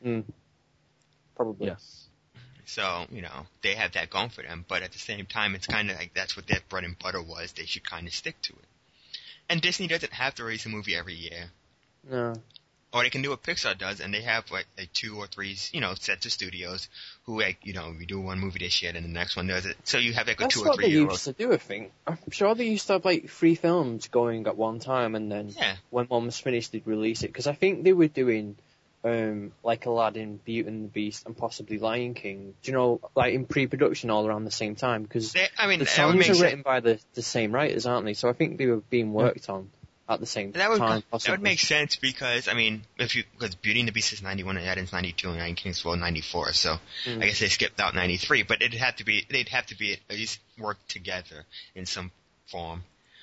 Probably. Yes. So, they have that going for them, but at the same time, it's kind of like that's what their bread and butter was. They should kind of stick to it. And Disney doesn't have to release a movie every year. No. Or they can do what Pixar does, and they have like 2 or 3, sets of studios who we do one movie this year, and the next one does it. So you have like a 2 or 3 year old. That's what they used to do, I think. I'm sure they used to have like 3 films going at one time, and then when one was finished, they'd release it. Because I think they were doing like Aladdin, Beauty and the Beast, and possibly Lion King. Do you know, like in pre-production all around the same time? Because the songs are written by the same writers, aren't they? So I think they were being worked on at the same time. Possibly. That would make sense because because Beauty and the Beast is 91 and Aladdin's 92 and Lion King's 94, so I guess they skipped out 93. But they'd have to be at least worked together in some form.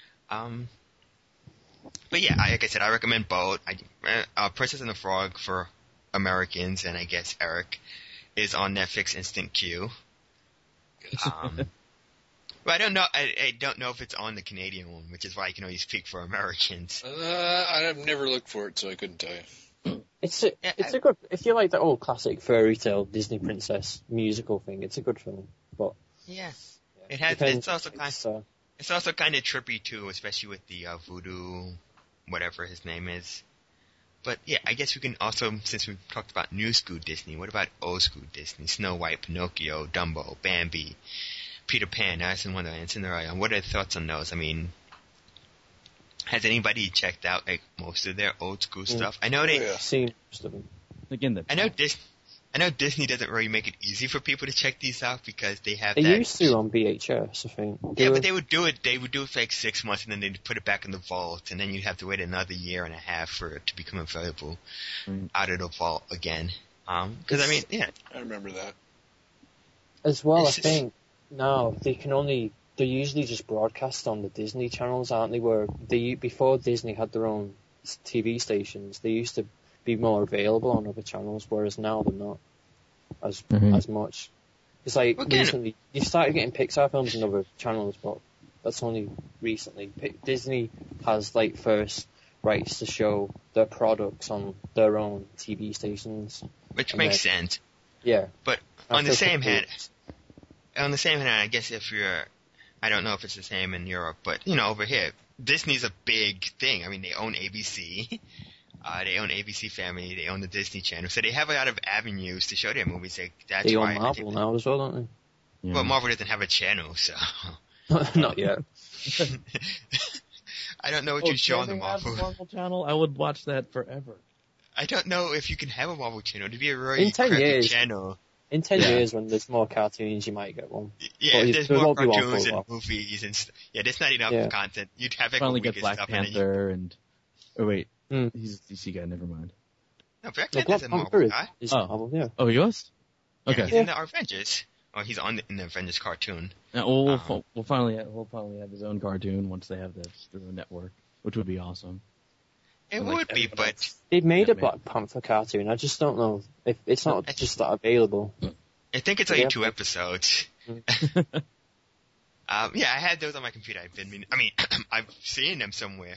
But yeah, like I said, I recommend Boat. Princess and the Frog for Americans, and I guess Eric is on Netflix Instant Queue. But I don't know. I don't know if it's on the Canadian one, which is why I can only speak for Americans. I've never looked for it, so I couldn't tell you. It's a good. If you like the old classic fairy tale Disney princess musical thing, it's a good film. But it has. It's also kind of trippy too, especially with the voodoo, whatever his name is. But yeah, I guess we can also, since we've talked about new school Disney, what about old school Disney? Snow White, Pinocchio, Dumbo, Bambi, Peter Pan, Alice in Wonderland, and Cinderella. What are your thoughts on those? I mean, has anybody checked out like most of their old school stuff? I know seen most of them. Again, I know Disney doesn't really make it easy for people to check these out because they have. They used to on VHS, I think. But they would do it. They would do it for like 6 months, and then they'd put it back in the vault, and then you'd have to wait another year and a half for it to become available out of the vault again. Because I remember that. As well, I think now they're usually just broadcast on the Disney channels, aren't they? Where before Disney had their own TV stations, they used to be more available on other channels, whereas now they're not as much. It's like recently you started getting Pixar films on other channels, but that's only recently. Disney has like first rights to show their products on their own TV stations, which makes sense. Yeah, but on the same hand, on the same hand, I guess if I don't know if it's the same in Europe, but over here, Disney's a big thing. I mean, they own ABC, they own ABC Family, they own the Disney Channel, so they have a lot of avenues to show their movies. That's They why own Marvel now as well, don't they? Yeah. Well, Marvel doesn't have a channel, so Not yet. I don't know what you show on the Marvel. Marvel channel. I would watch that forever. I don't know if you can have a Marvel channel. It'd be a really In 10 crappy years. channel. In 10 Yeah. years, when there's more cartoons, you might get one. Yeah, Well, there's there more won't be one for a cartoons and while. movies and stuff. Yeah, there's not enough Yeah. content. You'd have like Finally a get week of Black stuff, and then Panther and. Oh wait, Hmm. he's a DC guy. Never mind. no, Black No, Panther's Black a Panther Marvel is, guy. is Oh. Marvel, yeah. Oh, he was. Yeah, Okay. he's in the Avengers. Or he's in the Avengers cartoon. Now, we'll finally have his own cartoon once they have this through a network, which would be awesome. It Like would be, everybody but They made Yeah, a Black Panther cartoon. I just don't know if it's not just that available. I think it's only Yeah. 2 episodes. Mm. Yeah, I had those on my computer. I've seen them somewhere.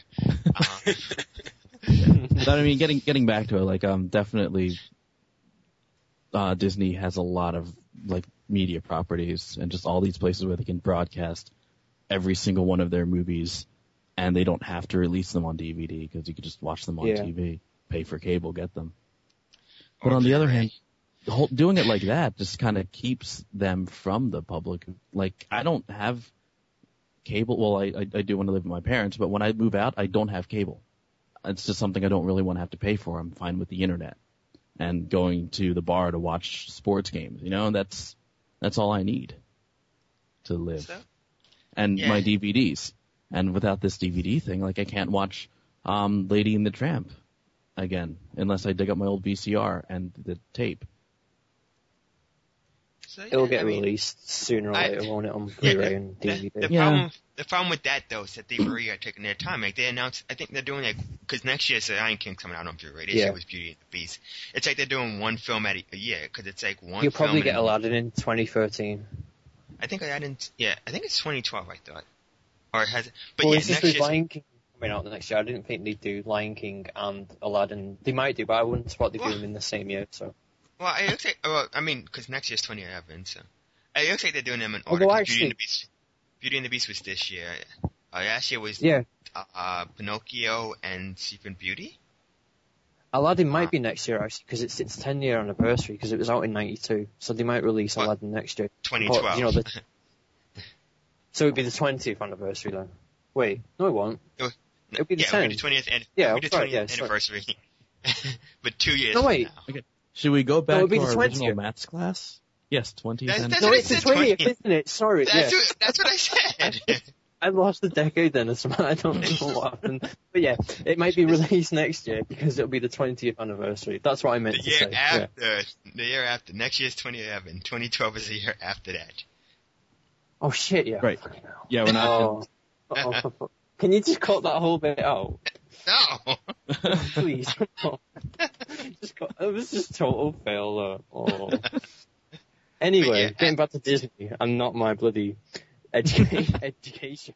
But I mean, getting back to it, like definitely, Disney has a lot of like media properties and just all these places where they can broadcast every single one of their movies, and they don't have to release them on DVD because you can just watch them on Yeah. TV, pay for cable, get them. But on the other hand, doing it like that just kind of keeps them from the public. Like, I don't have cable. Well, I do when I live with my parents, but when I move out, I don't have cable. It's just something I don't really want to have to pay for. I'm fine with the internet and going to the bar to watch sports games. That's all I need to live. So? And Yeah. my DVDs. And without this DVD thing, like I can't watch Lady and the Tramp again unless I dig up my old VCR and the tape. So, yeah, It'll get I mean, released sooner or I- later, won't it, on Yeah, Blu-ray and DVD? The problem with that though is that they've already taken their time. Like they announced, I think they're doing because next year's The Lion King's coming out on Blu-ray. This year was Beauty and the Beast. It's like they're doing one film a year because it's like one. You'll probably film get in- Aladdin in 2013. I think I think it's 2012. I thought, or has it? But Well, yeah, it's just next with year's. Lion King coming out next year. I didn't think they'd do Lion King and Aladdin. They might do, but I wouldn't spot they do them in the same year. So. Well, it looks like. Well, I mean, because next year's 2011, so it looks like they're doing them in order. Although 'cause actually- Beauty and the Beast was this year. Last year was Yeah, Pinocchio and Sleeping Beauty. Aladdin might be next year actually because it's its 10-year anniversary because it was out in '92. So they might release What? Aladdin next year. 2012. But, you know, so it'd be the 20th anniversary then. Wait, no, it won't. It'll be the yeah, it'll be 10th. the 20th. Yeah, it'll be the right, 20th yeah, sorry. anniversary. But 2 years. No, from wait. now. Should we go back it'll be to the our 20th. original maths class? Yes, 20th. That's anniversary. No, what it's I the said, 20th, 20th. isn't it? Sorry, That's, yeah. that's what I said. I lost the decade then, so I don't know what happened. But yeah, it might be released next year because it'll be the 20th anniversary. That's what I meant The to year say. Yeah. the year after. Next year's 2011. 2012 is the year after that. Oh shit, yeah. Right. Fucking hell. Yeah, we're not. Oh. Can you just cut that whole bit out? No. Please. It was just total fail. Oh. Anyway, But yeah, getting back to Disney and not my bloody education.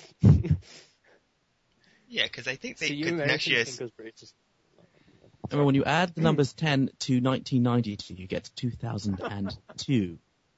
Yeah, because I think So they you could, next Americans year's. think us British. I mean, when you add the numbers 10 to 1992, you get 2002.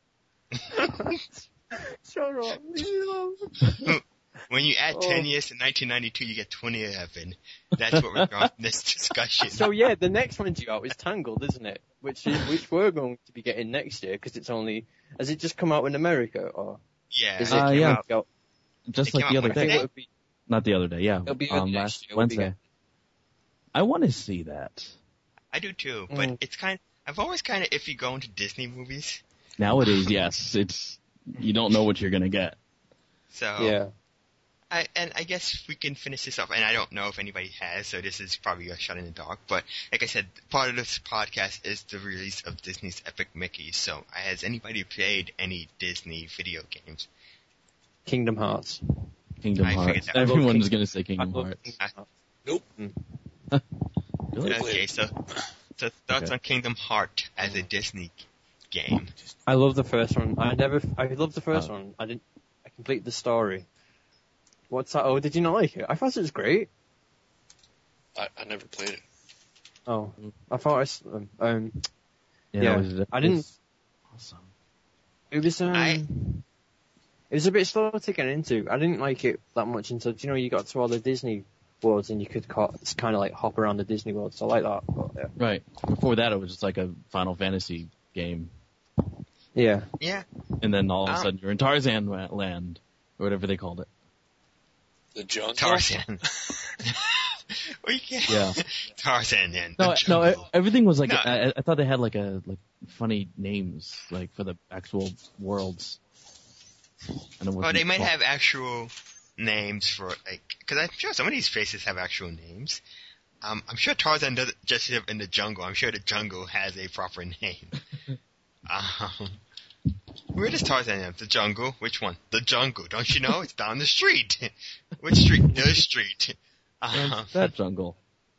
Shut up. When you add 10 years to 1992, you get 2011. That's what we're going from this discussion. So yeah, the next one due out is Tangled, isn't it? Which we're going to be getting next year because it's only. Has it just come out in America or yeah. is it? yeah. Out? Just It like came the out other Wednesday? day. It would be- Not the other day, yeah. It'll be early next Last year, we'll be Wednesday. I want to see that. I do too, but Mm. it's I've always kind of iffy going to Disney movies. Nowadays, yes, you don't know what you're gonna get. So Yeah. I guess we can finish this up, and I don't know if anybody has, so this is probably a shot in the dark. But like I said, part of this podcast is the release of Disney's Epic Mickey. So has anybody played any Disney video games? Kingdom Hearts. Kingdom I figured Hearts. that. Everyone's gonna say Kingdom I love Hearts. Kingdom Hearts. Nope. Really? Okay, so thoughts Okay. on Kingdom Heart as a Disney game? I love the first one. I loved the first Oh. one. I completed the story. What's that? Oh, did you not like it? I thought it was great. I never played it. Oh, I thought Yeah, Yeah, it was I didn't- awesome. It was it was a bit slow to get into. I didn't like it that much until you got to all the Disney worlds and you could kind of like hop around the Disney world. So I like that. But, yeah. Right. Before that, it was just like a Final Fantasy game. Yeah. Yeah. And then all of a sudden you're in Tarzan land, or whatever they called it. The jungle. Tarzan. Well, you can't. Yeah. Tarzan then. No, everything was like, no. I thought they had like funny names, like for the actual worlds. And well, they might have actual names for, like, because I'm sure some of these places have actual names. I'm sure Tarzan doesn't just live in the jungle. I'm sure the jungle has a proper name. Where does Tarzan live? The jungle? Which one? The jungle. Don't you know? It's down the street. Which street? The street. That jungle.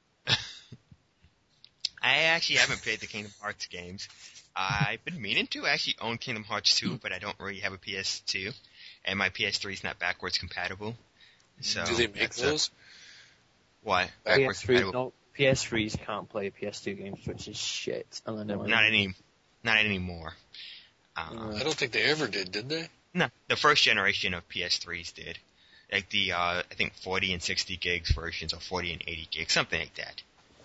I actually haven't played the Kingdom Hearts games. I've been meaning to actually own Kingdom Hearts 2, but I don't really have a PS2, and my PS3 is not backwards compatible. So do they make those? What? Backwards compatible? No, PS3s can't play PS2 games, which is shit. Not anymore. I don't think they ever did they? No, the first generation of PS3s did. Like the, I think 40 and 60 gigs versions, or 40 and 80 gigs, something like that.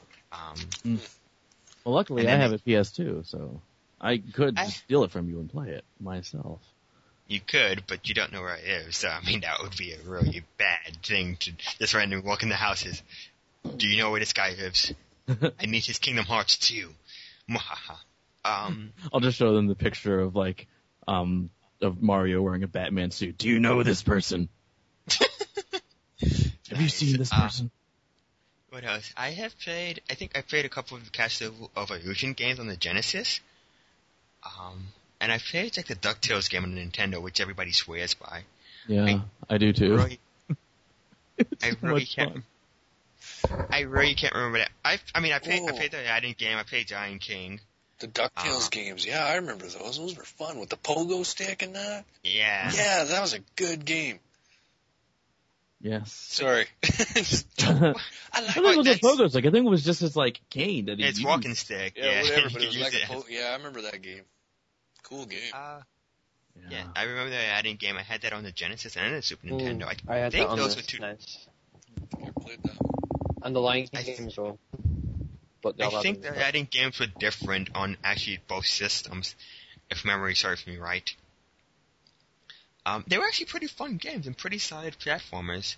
Well, luckily I have a PS2, so I could just steal it from you and play it myself. You could, but you don't know where it is, so I mean that would be a really bad thing to just randomly walk in the houses. Do you know where this guy lives? I need his Kingdom Hearts 2. I'll just show them the picture of of Mario wearing a Batman suit. Do you know this person? Have you seen this person? What else? I think I played a couple of the Castle of Illusion games on the Genesis. And I played like the DuckTales game on the Nintendo, which everybody swears by. Yeah, I do too. I really can't remember that. I played the Aladdin game, I played Giant King. The DuckTales games, yeah, I remember those. Those were fun with the pogo stick and that. Yeah. Yeah, that was a good game. Yes. Sorry. I think it was a pogo stick. I think it was just his cane that he used. It's walking stick. Yeah, whatever, but it was like yeah, I remember that game. Cool game. Yeah, I remember the Aladdin game. I had that on the Genesis and the Super Nintendo. I had think that on those the were two. SNES. You played that? And the Lion King games as well. But I think the Aladdin games were different on actually both systems, if memory serves me right. They were actually pretty fun games and pretty solid platformers.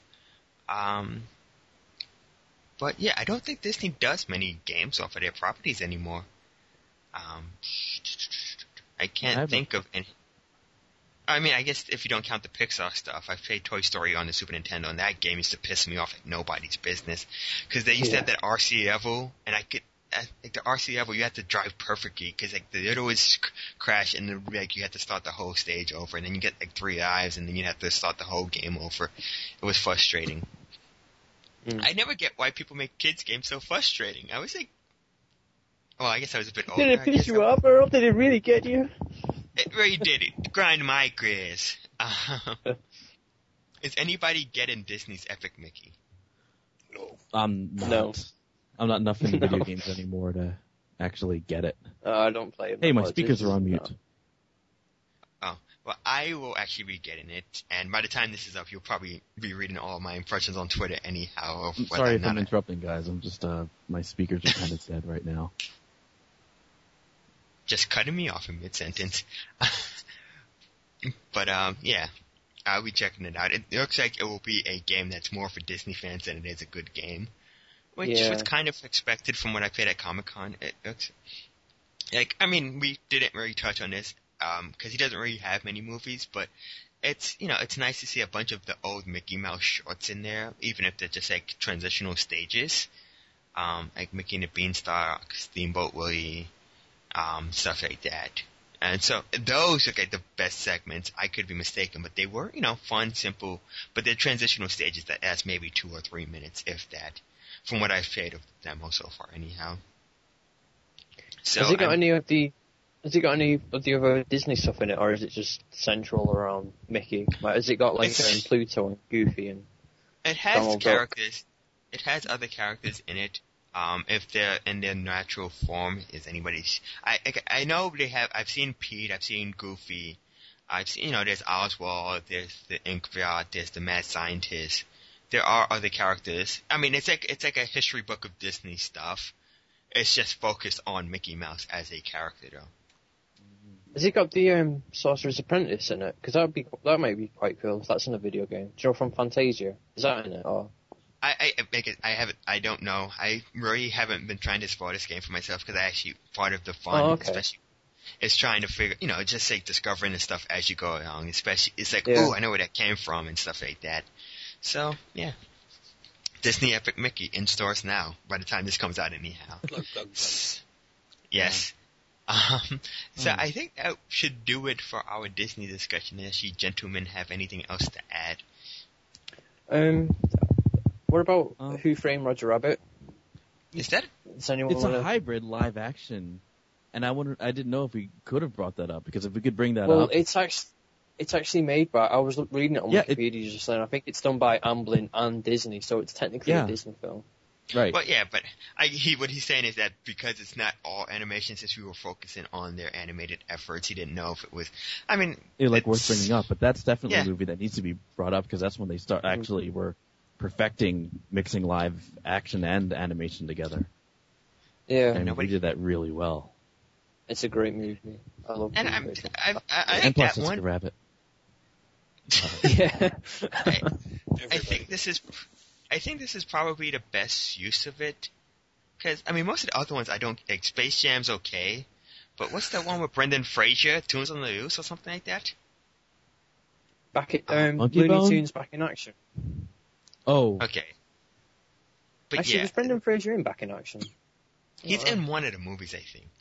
But yeah, I don't think Disney does many games off of their properties anymore. I can't think of any. I mean, I guess if you don't count the Pixar stuff, I played Toy Story on the Super Nintendo, and that game used to piss me off like nobody's business. Because they used to have that RC level, and the RC level, you had to drive perfectly, because the it always crash, and you had to start the whole stage over, and then you get 3 lives, and then you have to start the whole game over. It was frustrating. I never get why people make kids games so frustrating. I was like, well, I guess I was a bit older. Did it piss you off, Earl? Did it really get you? It really did. It grind my gears. Is anybody getting Disney's Epic Mickey? No. No. I'm not enough into video games anymore to actually get it. I don't play it. Hey, my speakers are on mute. No. Oh, well, I will actually be getting it, and by the time this is up, you'll probably be reading all of my impressions on Twitter anyhow. Sorry if I'm interrupting, guys. I'm just, my speakers are kind of dead right now. Just cutting me off in mid-sentence. But, yeah, I'll be checking it out. It looks like it will be a game that's more for Disney fans than it is a good game, which was kind of expected from what I played at Comic-Con. It looks we didn't really touch on this, because he doesn't really have many movies, but it's nice to see a bunch of the old Mickey Mouse shorts in there, even if they're just transitional stages, like Mickey and the Beanstalk, Steamboat Willie, stuff like that. And so those are the best segments. I could be mistaken, but they were, fun, simple, but they're transitional stages that last maybe 2 or 3 minutes, if that, from what I've played of the demo so far, anyhow. So Has it got any of the other Disney stuff in it, or is it just central around Mickey? Has it got Pluto and Goofy and? It has characters. It has other characters in it. If they're in their natural form, is anybody's? I know they have. I've seen Pete. I've seen Goofy. I've seen, there's Oswald, there's the Inkblot, there's the Mad Scientist. There are other characters. I mean, it's like a history book of Disney stuff. It's just focused on Mickey Mouse as a character, though. Has he got the Sorcerer's Apprentice in it? Because that might be quite cool if that's in a video game. Do you know from Fantasia? Is that in it? Or I don't know. I really haven't been trying to spoil this game for myself because I actually part of the fun, especially, is trying to figure, just like discovering the stuff as you go along. Especially, it's like, I know where that came from and stuff like that. So yeah, Disney Epic Mickey in stores now. By the time this comes out, anyhow. Yes. So I think that should do it for our Disney discussion. Unless you gentlemen have anything else to add. What about Who Framed Roger Rabbit? Is that? It's a hybrid live action, and I didn't know if we could have brought that up because if we could bring that up. Well, it's actually made by. I was reading it on Wikipedia just then. I think it's done by Amblin and Disney, so it's technically a Disney film. Right. Well, yeah, but what he's saying is that because it's not all animation, since we were focusing on their animated efforts, he didn't know if it was. I mean, worth bringing up, but that's definitely a movie that needs to be brought up because that's when they start actually were perfecting mixing live action and animation together. Yeah, and we did that really well. It's a great movie. I love it. And plus, it's a rabbit. Yeah. I think this is probably the best use of it. Because, I mean, most of the other ones I don't... Like, Space Jam's okay. But what's that one with Brendan Fraser? Tunes on the Loose or something like that? Looney Tunes Back in Action. Oh. Okay. But actually, was Brendan Fraser in Back in Action? He's in one of the movies, I think.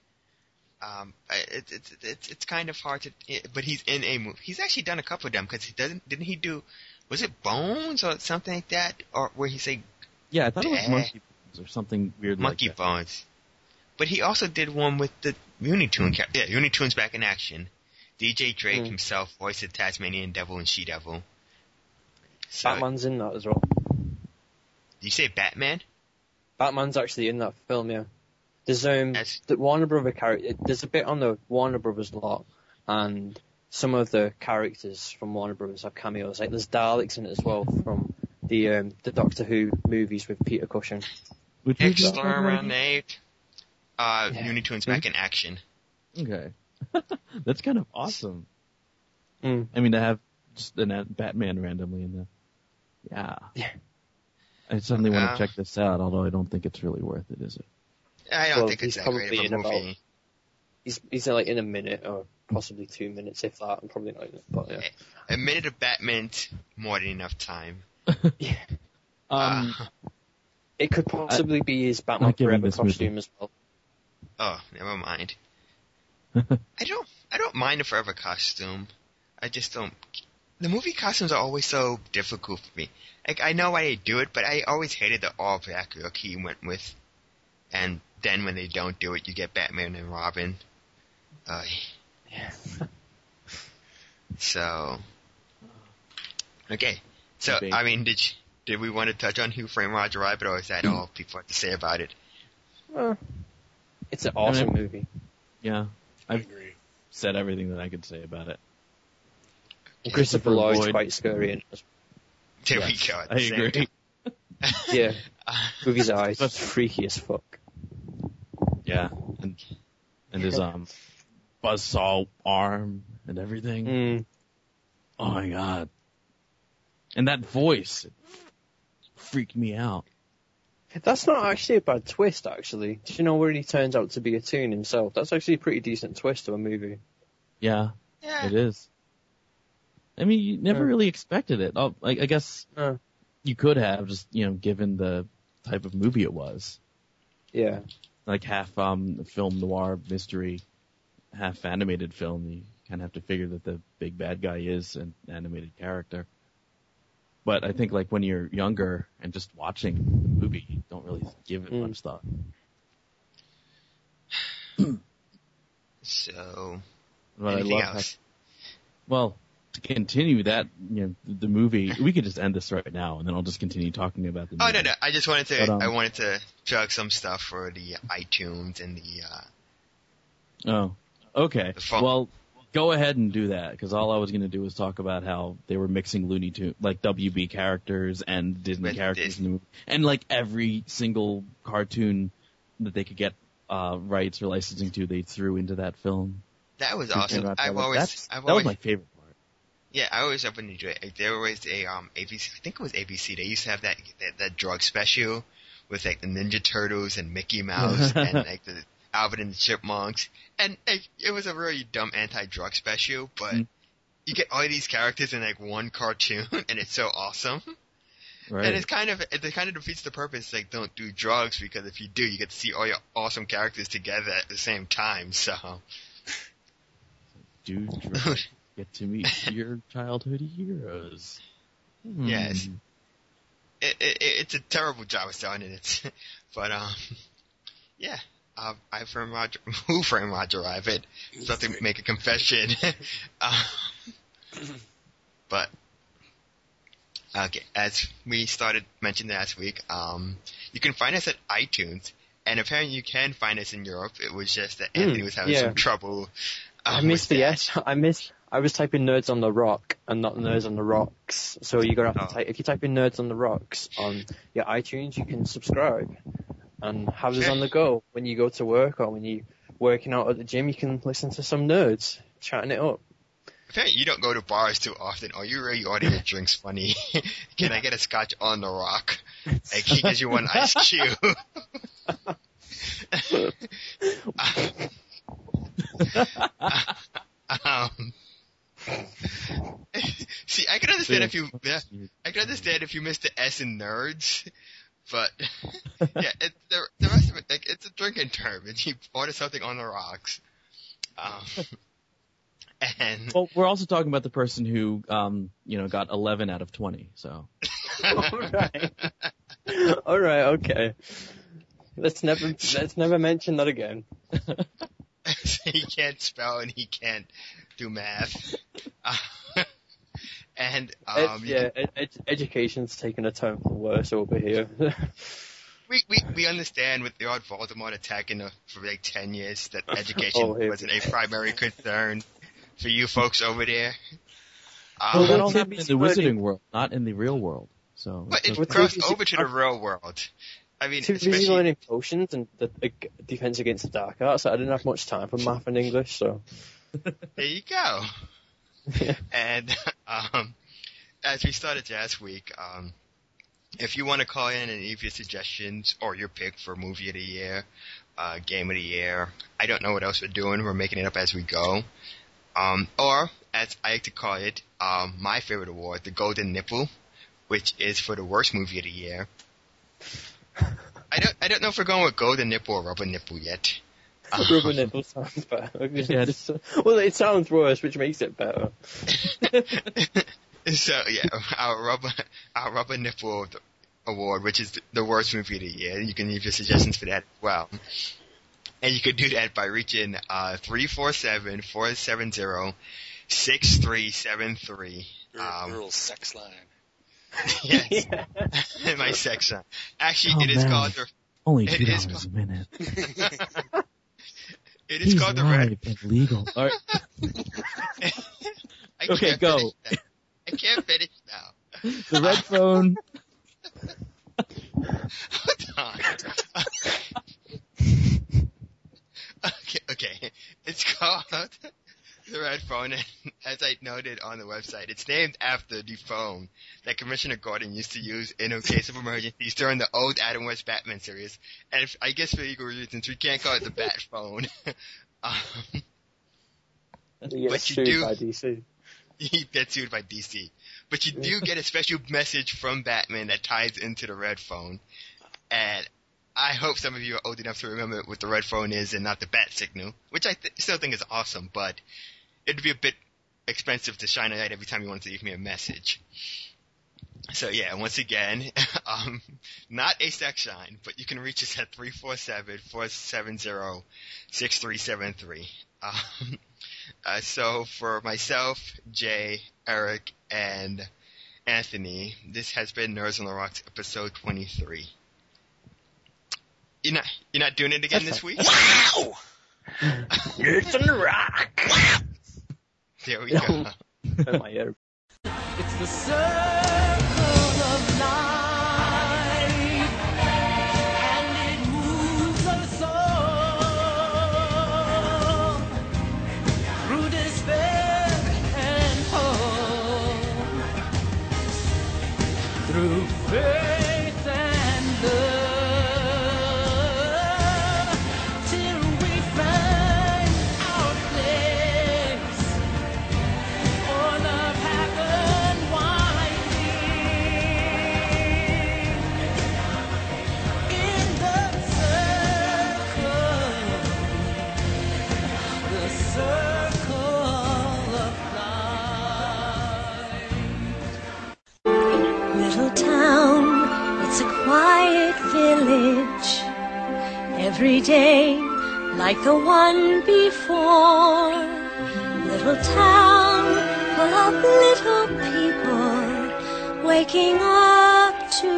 It's kind of hard to... But he's in a movie. He's actually done a couple of them, because didn't he do... Was it Bones or something like that? Or where he say... Yeah, I thought it was Monkey Bones or something weird Monkey like that. Bones. But he also did one with the Looney Tunes. Yeah, Looney Tunes Back in Action. DJ Drake himself voiced the Tasmanian Devil and She-Devil. So, Batman's in that as well. Did you say Batman? Batman's actually in that film, yeah. There's the Warner Brother character. There's a bit on the Warner Brothers lot, and some of the characters from Warner Brothers have cameos. Like there's Daleks in it as well from the Doctor Who movies with Peter Cushing. Exterminate. Looney Tunes Back in Action. Okay. That's kind of awesome. Mm. I mean, to have just Batman randomly in there. Yeah. I suddenly want to check this out, although I don't think it's really worth it, is it? I don't think it's that great of a movie. He's like in a minute or possibly 2 minutes, if that. I'm probably not in it, but yeah. A minute of Batman's more than enough time. Yeah. It could possibly be his Batman Forever costume as well. Oh, never mind. I don't mind the Forever costume. I just don't. The movie costumes are always so difficult for me. Like, I know why they do it, but I always hated the all-black look he went with. And then when they don't do it, you get Batman and Robin. Yeah. So. Okay. So, I mean, did we want to touch on Who Framed Roger Rabbit, or is that all people have to say about it? Well, it's an awesome movie. Yeah. I agree. Said everything that I could say about it. And Christopher Lloyd's quite scary in it. There we go. I agree. Yeah. With his eyes. That's freaky as fuck. Yeah. And his buzzsaw arm and everything. Mm. Oh my god. And that voice freaked me out. That's not actually a bad twist, actually. Do you know where he turns out to be a toon himself? That's actually a pretty decent twist to a movie. Yeah. It is. I mean, you never really expected it. I guess you could have, just, given the type of movie it was. Yeah. Like half film noir mystery, half animated film. You kind of have to figure that the big bad guy is an animated character. But I think, like, when you're younger and just watching the movie, you don't really give it much thought. So, anything else? Well, to continue that, the movie, we could just end this right now, and then I'll just continue talking about the movie. Oh, no, I just wanted to, I wanted to plug some stuff for the iTunes and the, Oh, okay. The phone. Well, Go ahead and do that, because all I was going to do was talk about how they were mixing Looney Tunes, like WB characters and Disney characters in the movie, and like every single cartoon that they could get rights or licensing to, they threw into that film. That was awesome. That was my favorite part. Yeah, I always opened enjoy it. There was a ABC, I think it was ABC. They used to have that drug special with like the Ninja Turtles and Mickey Mouse and like the Alvin and the Chipmunks, and it was a really dumb anti-drug special, but you get all these characters in like one cartoon, and it's so awesome. Right. And it kind of defeats the purpose. Like, don't do drugs, because if you do, you get to see all your awesome characters together at the same time. So, do drugs, get to meet your childhood heroes. Yes, it's a terrible job of selling it. But yeah. I Framed Roger, Who Framed Roger Rabbit, about to make a confession. But, okay, as we started mentioning last week, you can find us at iTunes, and apparently you can find us in Europe. It was just that Anthony was having some trouble. I missed the S. I was typing Nerds on the Rock and not Nerds on the Rocks. So you're gonna have to type, if you type in Nerds on the Rocks on your iTunes, you can subscribe. And have us on the go when you go to work or when you're working out at the gym. You can listen to some nerds chatting it up. Apparently you don't go to bars too often, or you really order your drinks funny. Can I get a scotch on the rock? Like, he gives you one ice cube. See, I can understand if you missed the S in nerds. But, yeah, the rest of it, like, it's a drinking term, and you order something on the rocks. And well, we're also talking about the person who, got 11 out of 20, so. All right, okay. Let's never mention that again. He can't spell and he can't do math. And education's taking a turn for the worse over here. we understand with the odd Voldemort attacking for like 10 years that education wasn't a primary concern for you folks over there. Well, that all happened in the Wizarding world, not in the real world. So, but it crossed over to the real world. I mean, too busy learning potions and the defense against the dark arts. I didn't have much time for math and English, so. There you go. And as we started last week, if you want to call in and leave your suggestions or your pick for movie of the year, game of the year, I don't know what else we're doing. We're making it up as we go. Or, as I like to call it, my favorite award, the Golden Nipple, which is for the worst movie of the year. I don't know if we're going with Golden Nipple or Rubber Nipple yet. Rubber Nipple sounds better. Well, it sounds worse, which makes it better. So yeah, our Rubber Nipple Award, which is the worst movie of the year. You can leave your suggestions for that as well. And you can do that by reaching 347-470-6373. Girl sex line. Yes. My sex line. Actually, it is called the... Only $2 a minute. It is called the Red... Legal. All right. Okay, go. I can't finish now. The Red Phone. Hold on. Okay. It's called the Red Phone, and as I noted on the website, it's named after the phone that Commissioner Gordon used to use in a case of emergencies during the old Adam West Batman series. And I guess for legal reasons, we can't call it the Bat Phone. You get sued by DC. He gets sued by DC. But you do get a special message from Batman that ties into the Red Phone. And I hope some of you are old enough to remember what the Red Phone is and not the Bat Signal, which I still think is awesome, but it'd be a bit expensive to shine a light every time you want to leave me a message. So yeah, once again, not a sex line, but you can reach us at 347-470-6373. So for myself, Jay, Eric, and Anthony, this has been Nerds on the Rocks episode 23. You're not doing it again this week? Wow! Nerds on the Rock! Wow! There we go. In my ear. It's the circle of life, and it moves us all through despair and hope, through faith and love, till we find our place. For the path unwinding in the circle of life. Little town, it's a quiet village. Every day, like the one before. Little town, full of little people, waking up to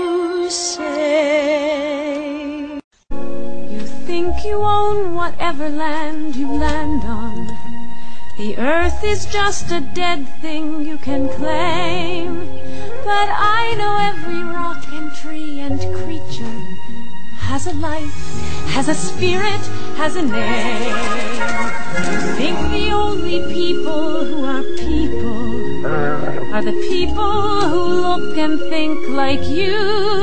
say. You think you own whatever land you land on. The earth is just a dead thing you can claim. But I know every rock and tree and creature has a life, has a spirit, has a name. You think the only people who are people are the people who look and think like you.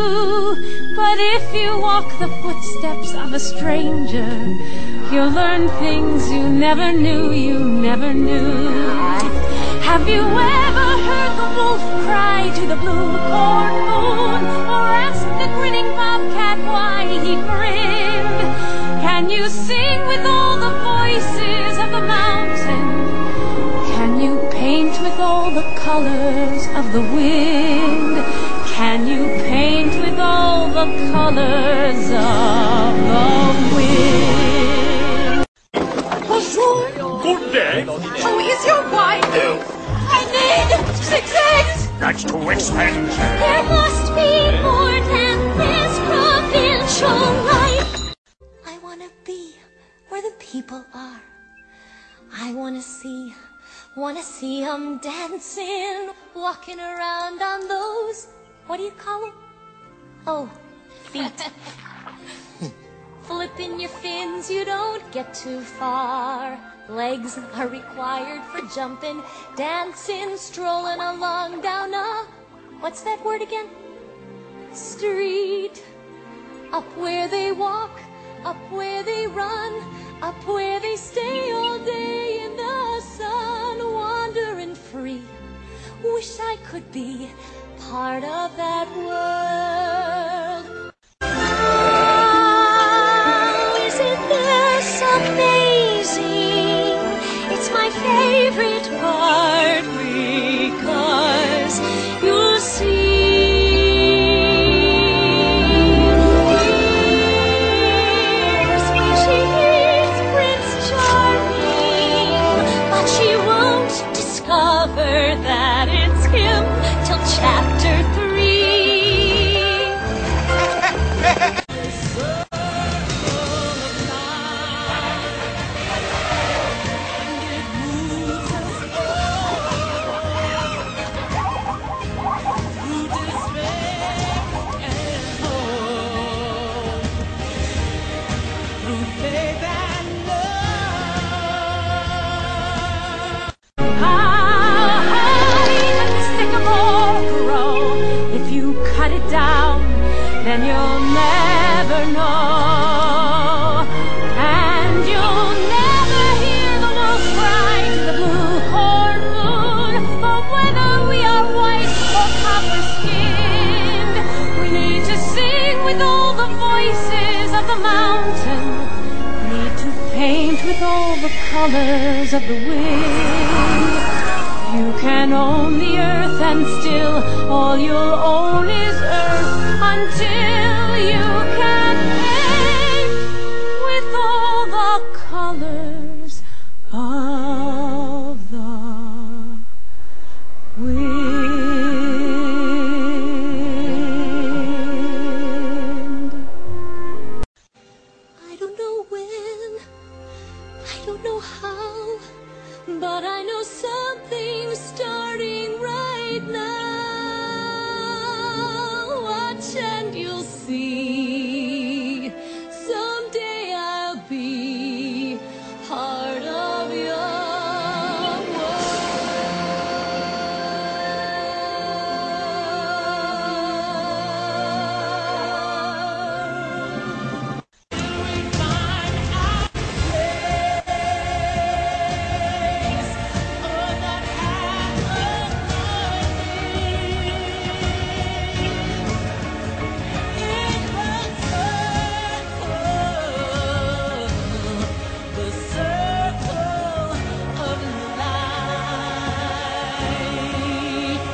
But if you walk the footsteps of a stranger, you'll learn things you never knew, you never knew. Have you ever heard the wolf cry to the blue corn moon, or asked the grinning bobcat why he grinned? Can you sing with all the voices of the mountain? Can you paint with all the colors of the wind? Can you paint with all the colors of the wind? Bonjour. Good day. How is your wife? I need 6 eggs. That's too expensive. There must be more than this provincial life. I want to be where the people are. I want to see them dancing, walking around on those, what do you call them? Oh, feet. Flipping your fins, you don't get too far. Legs are required for jumping, dancing, strolling along down a, what's that word again? Street. Up where they walk, up where they run, up where they stay all day in the sun, wandering free. Wish I could be part of that world. Oh, isn't this amazing? It's my favorite part because you'll see. That it's him till chapter 3. Then you'll never know, and you'll never hear the wolf cry to the blue corn moon. But whether we are white or copper-skinned, we need to sing with all the voices of the mountain. We need to paint with all the colors of the wind. You can own the earth, and still all you'll own is earth until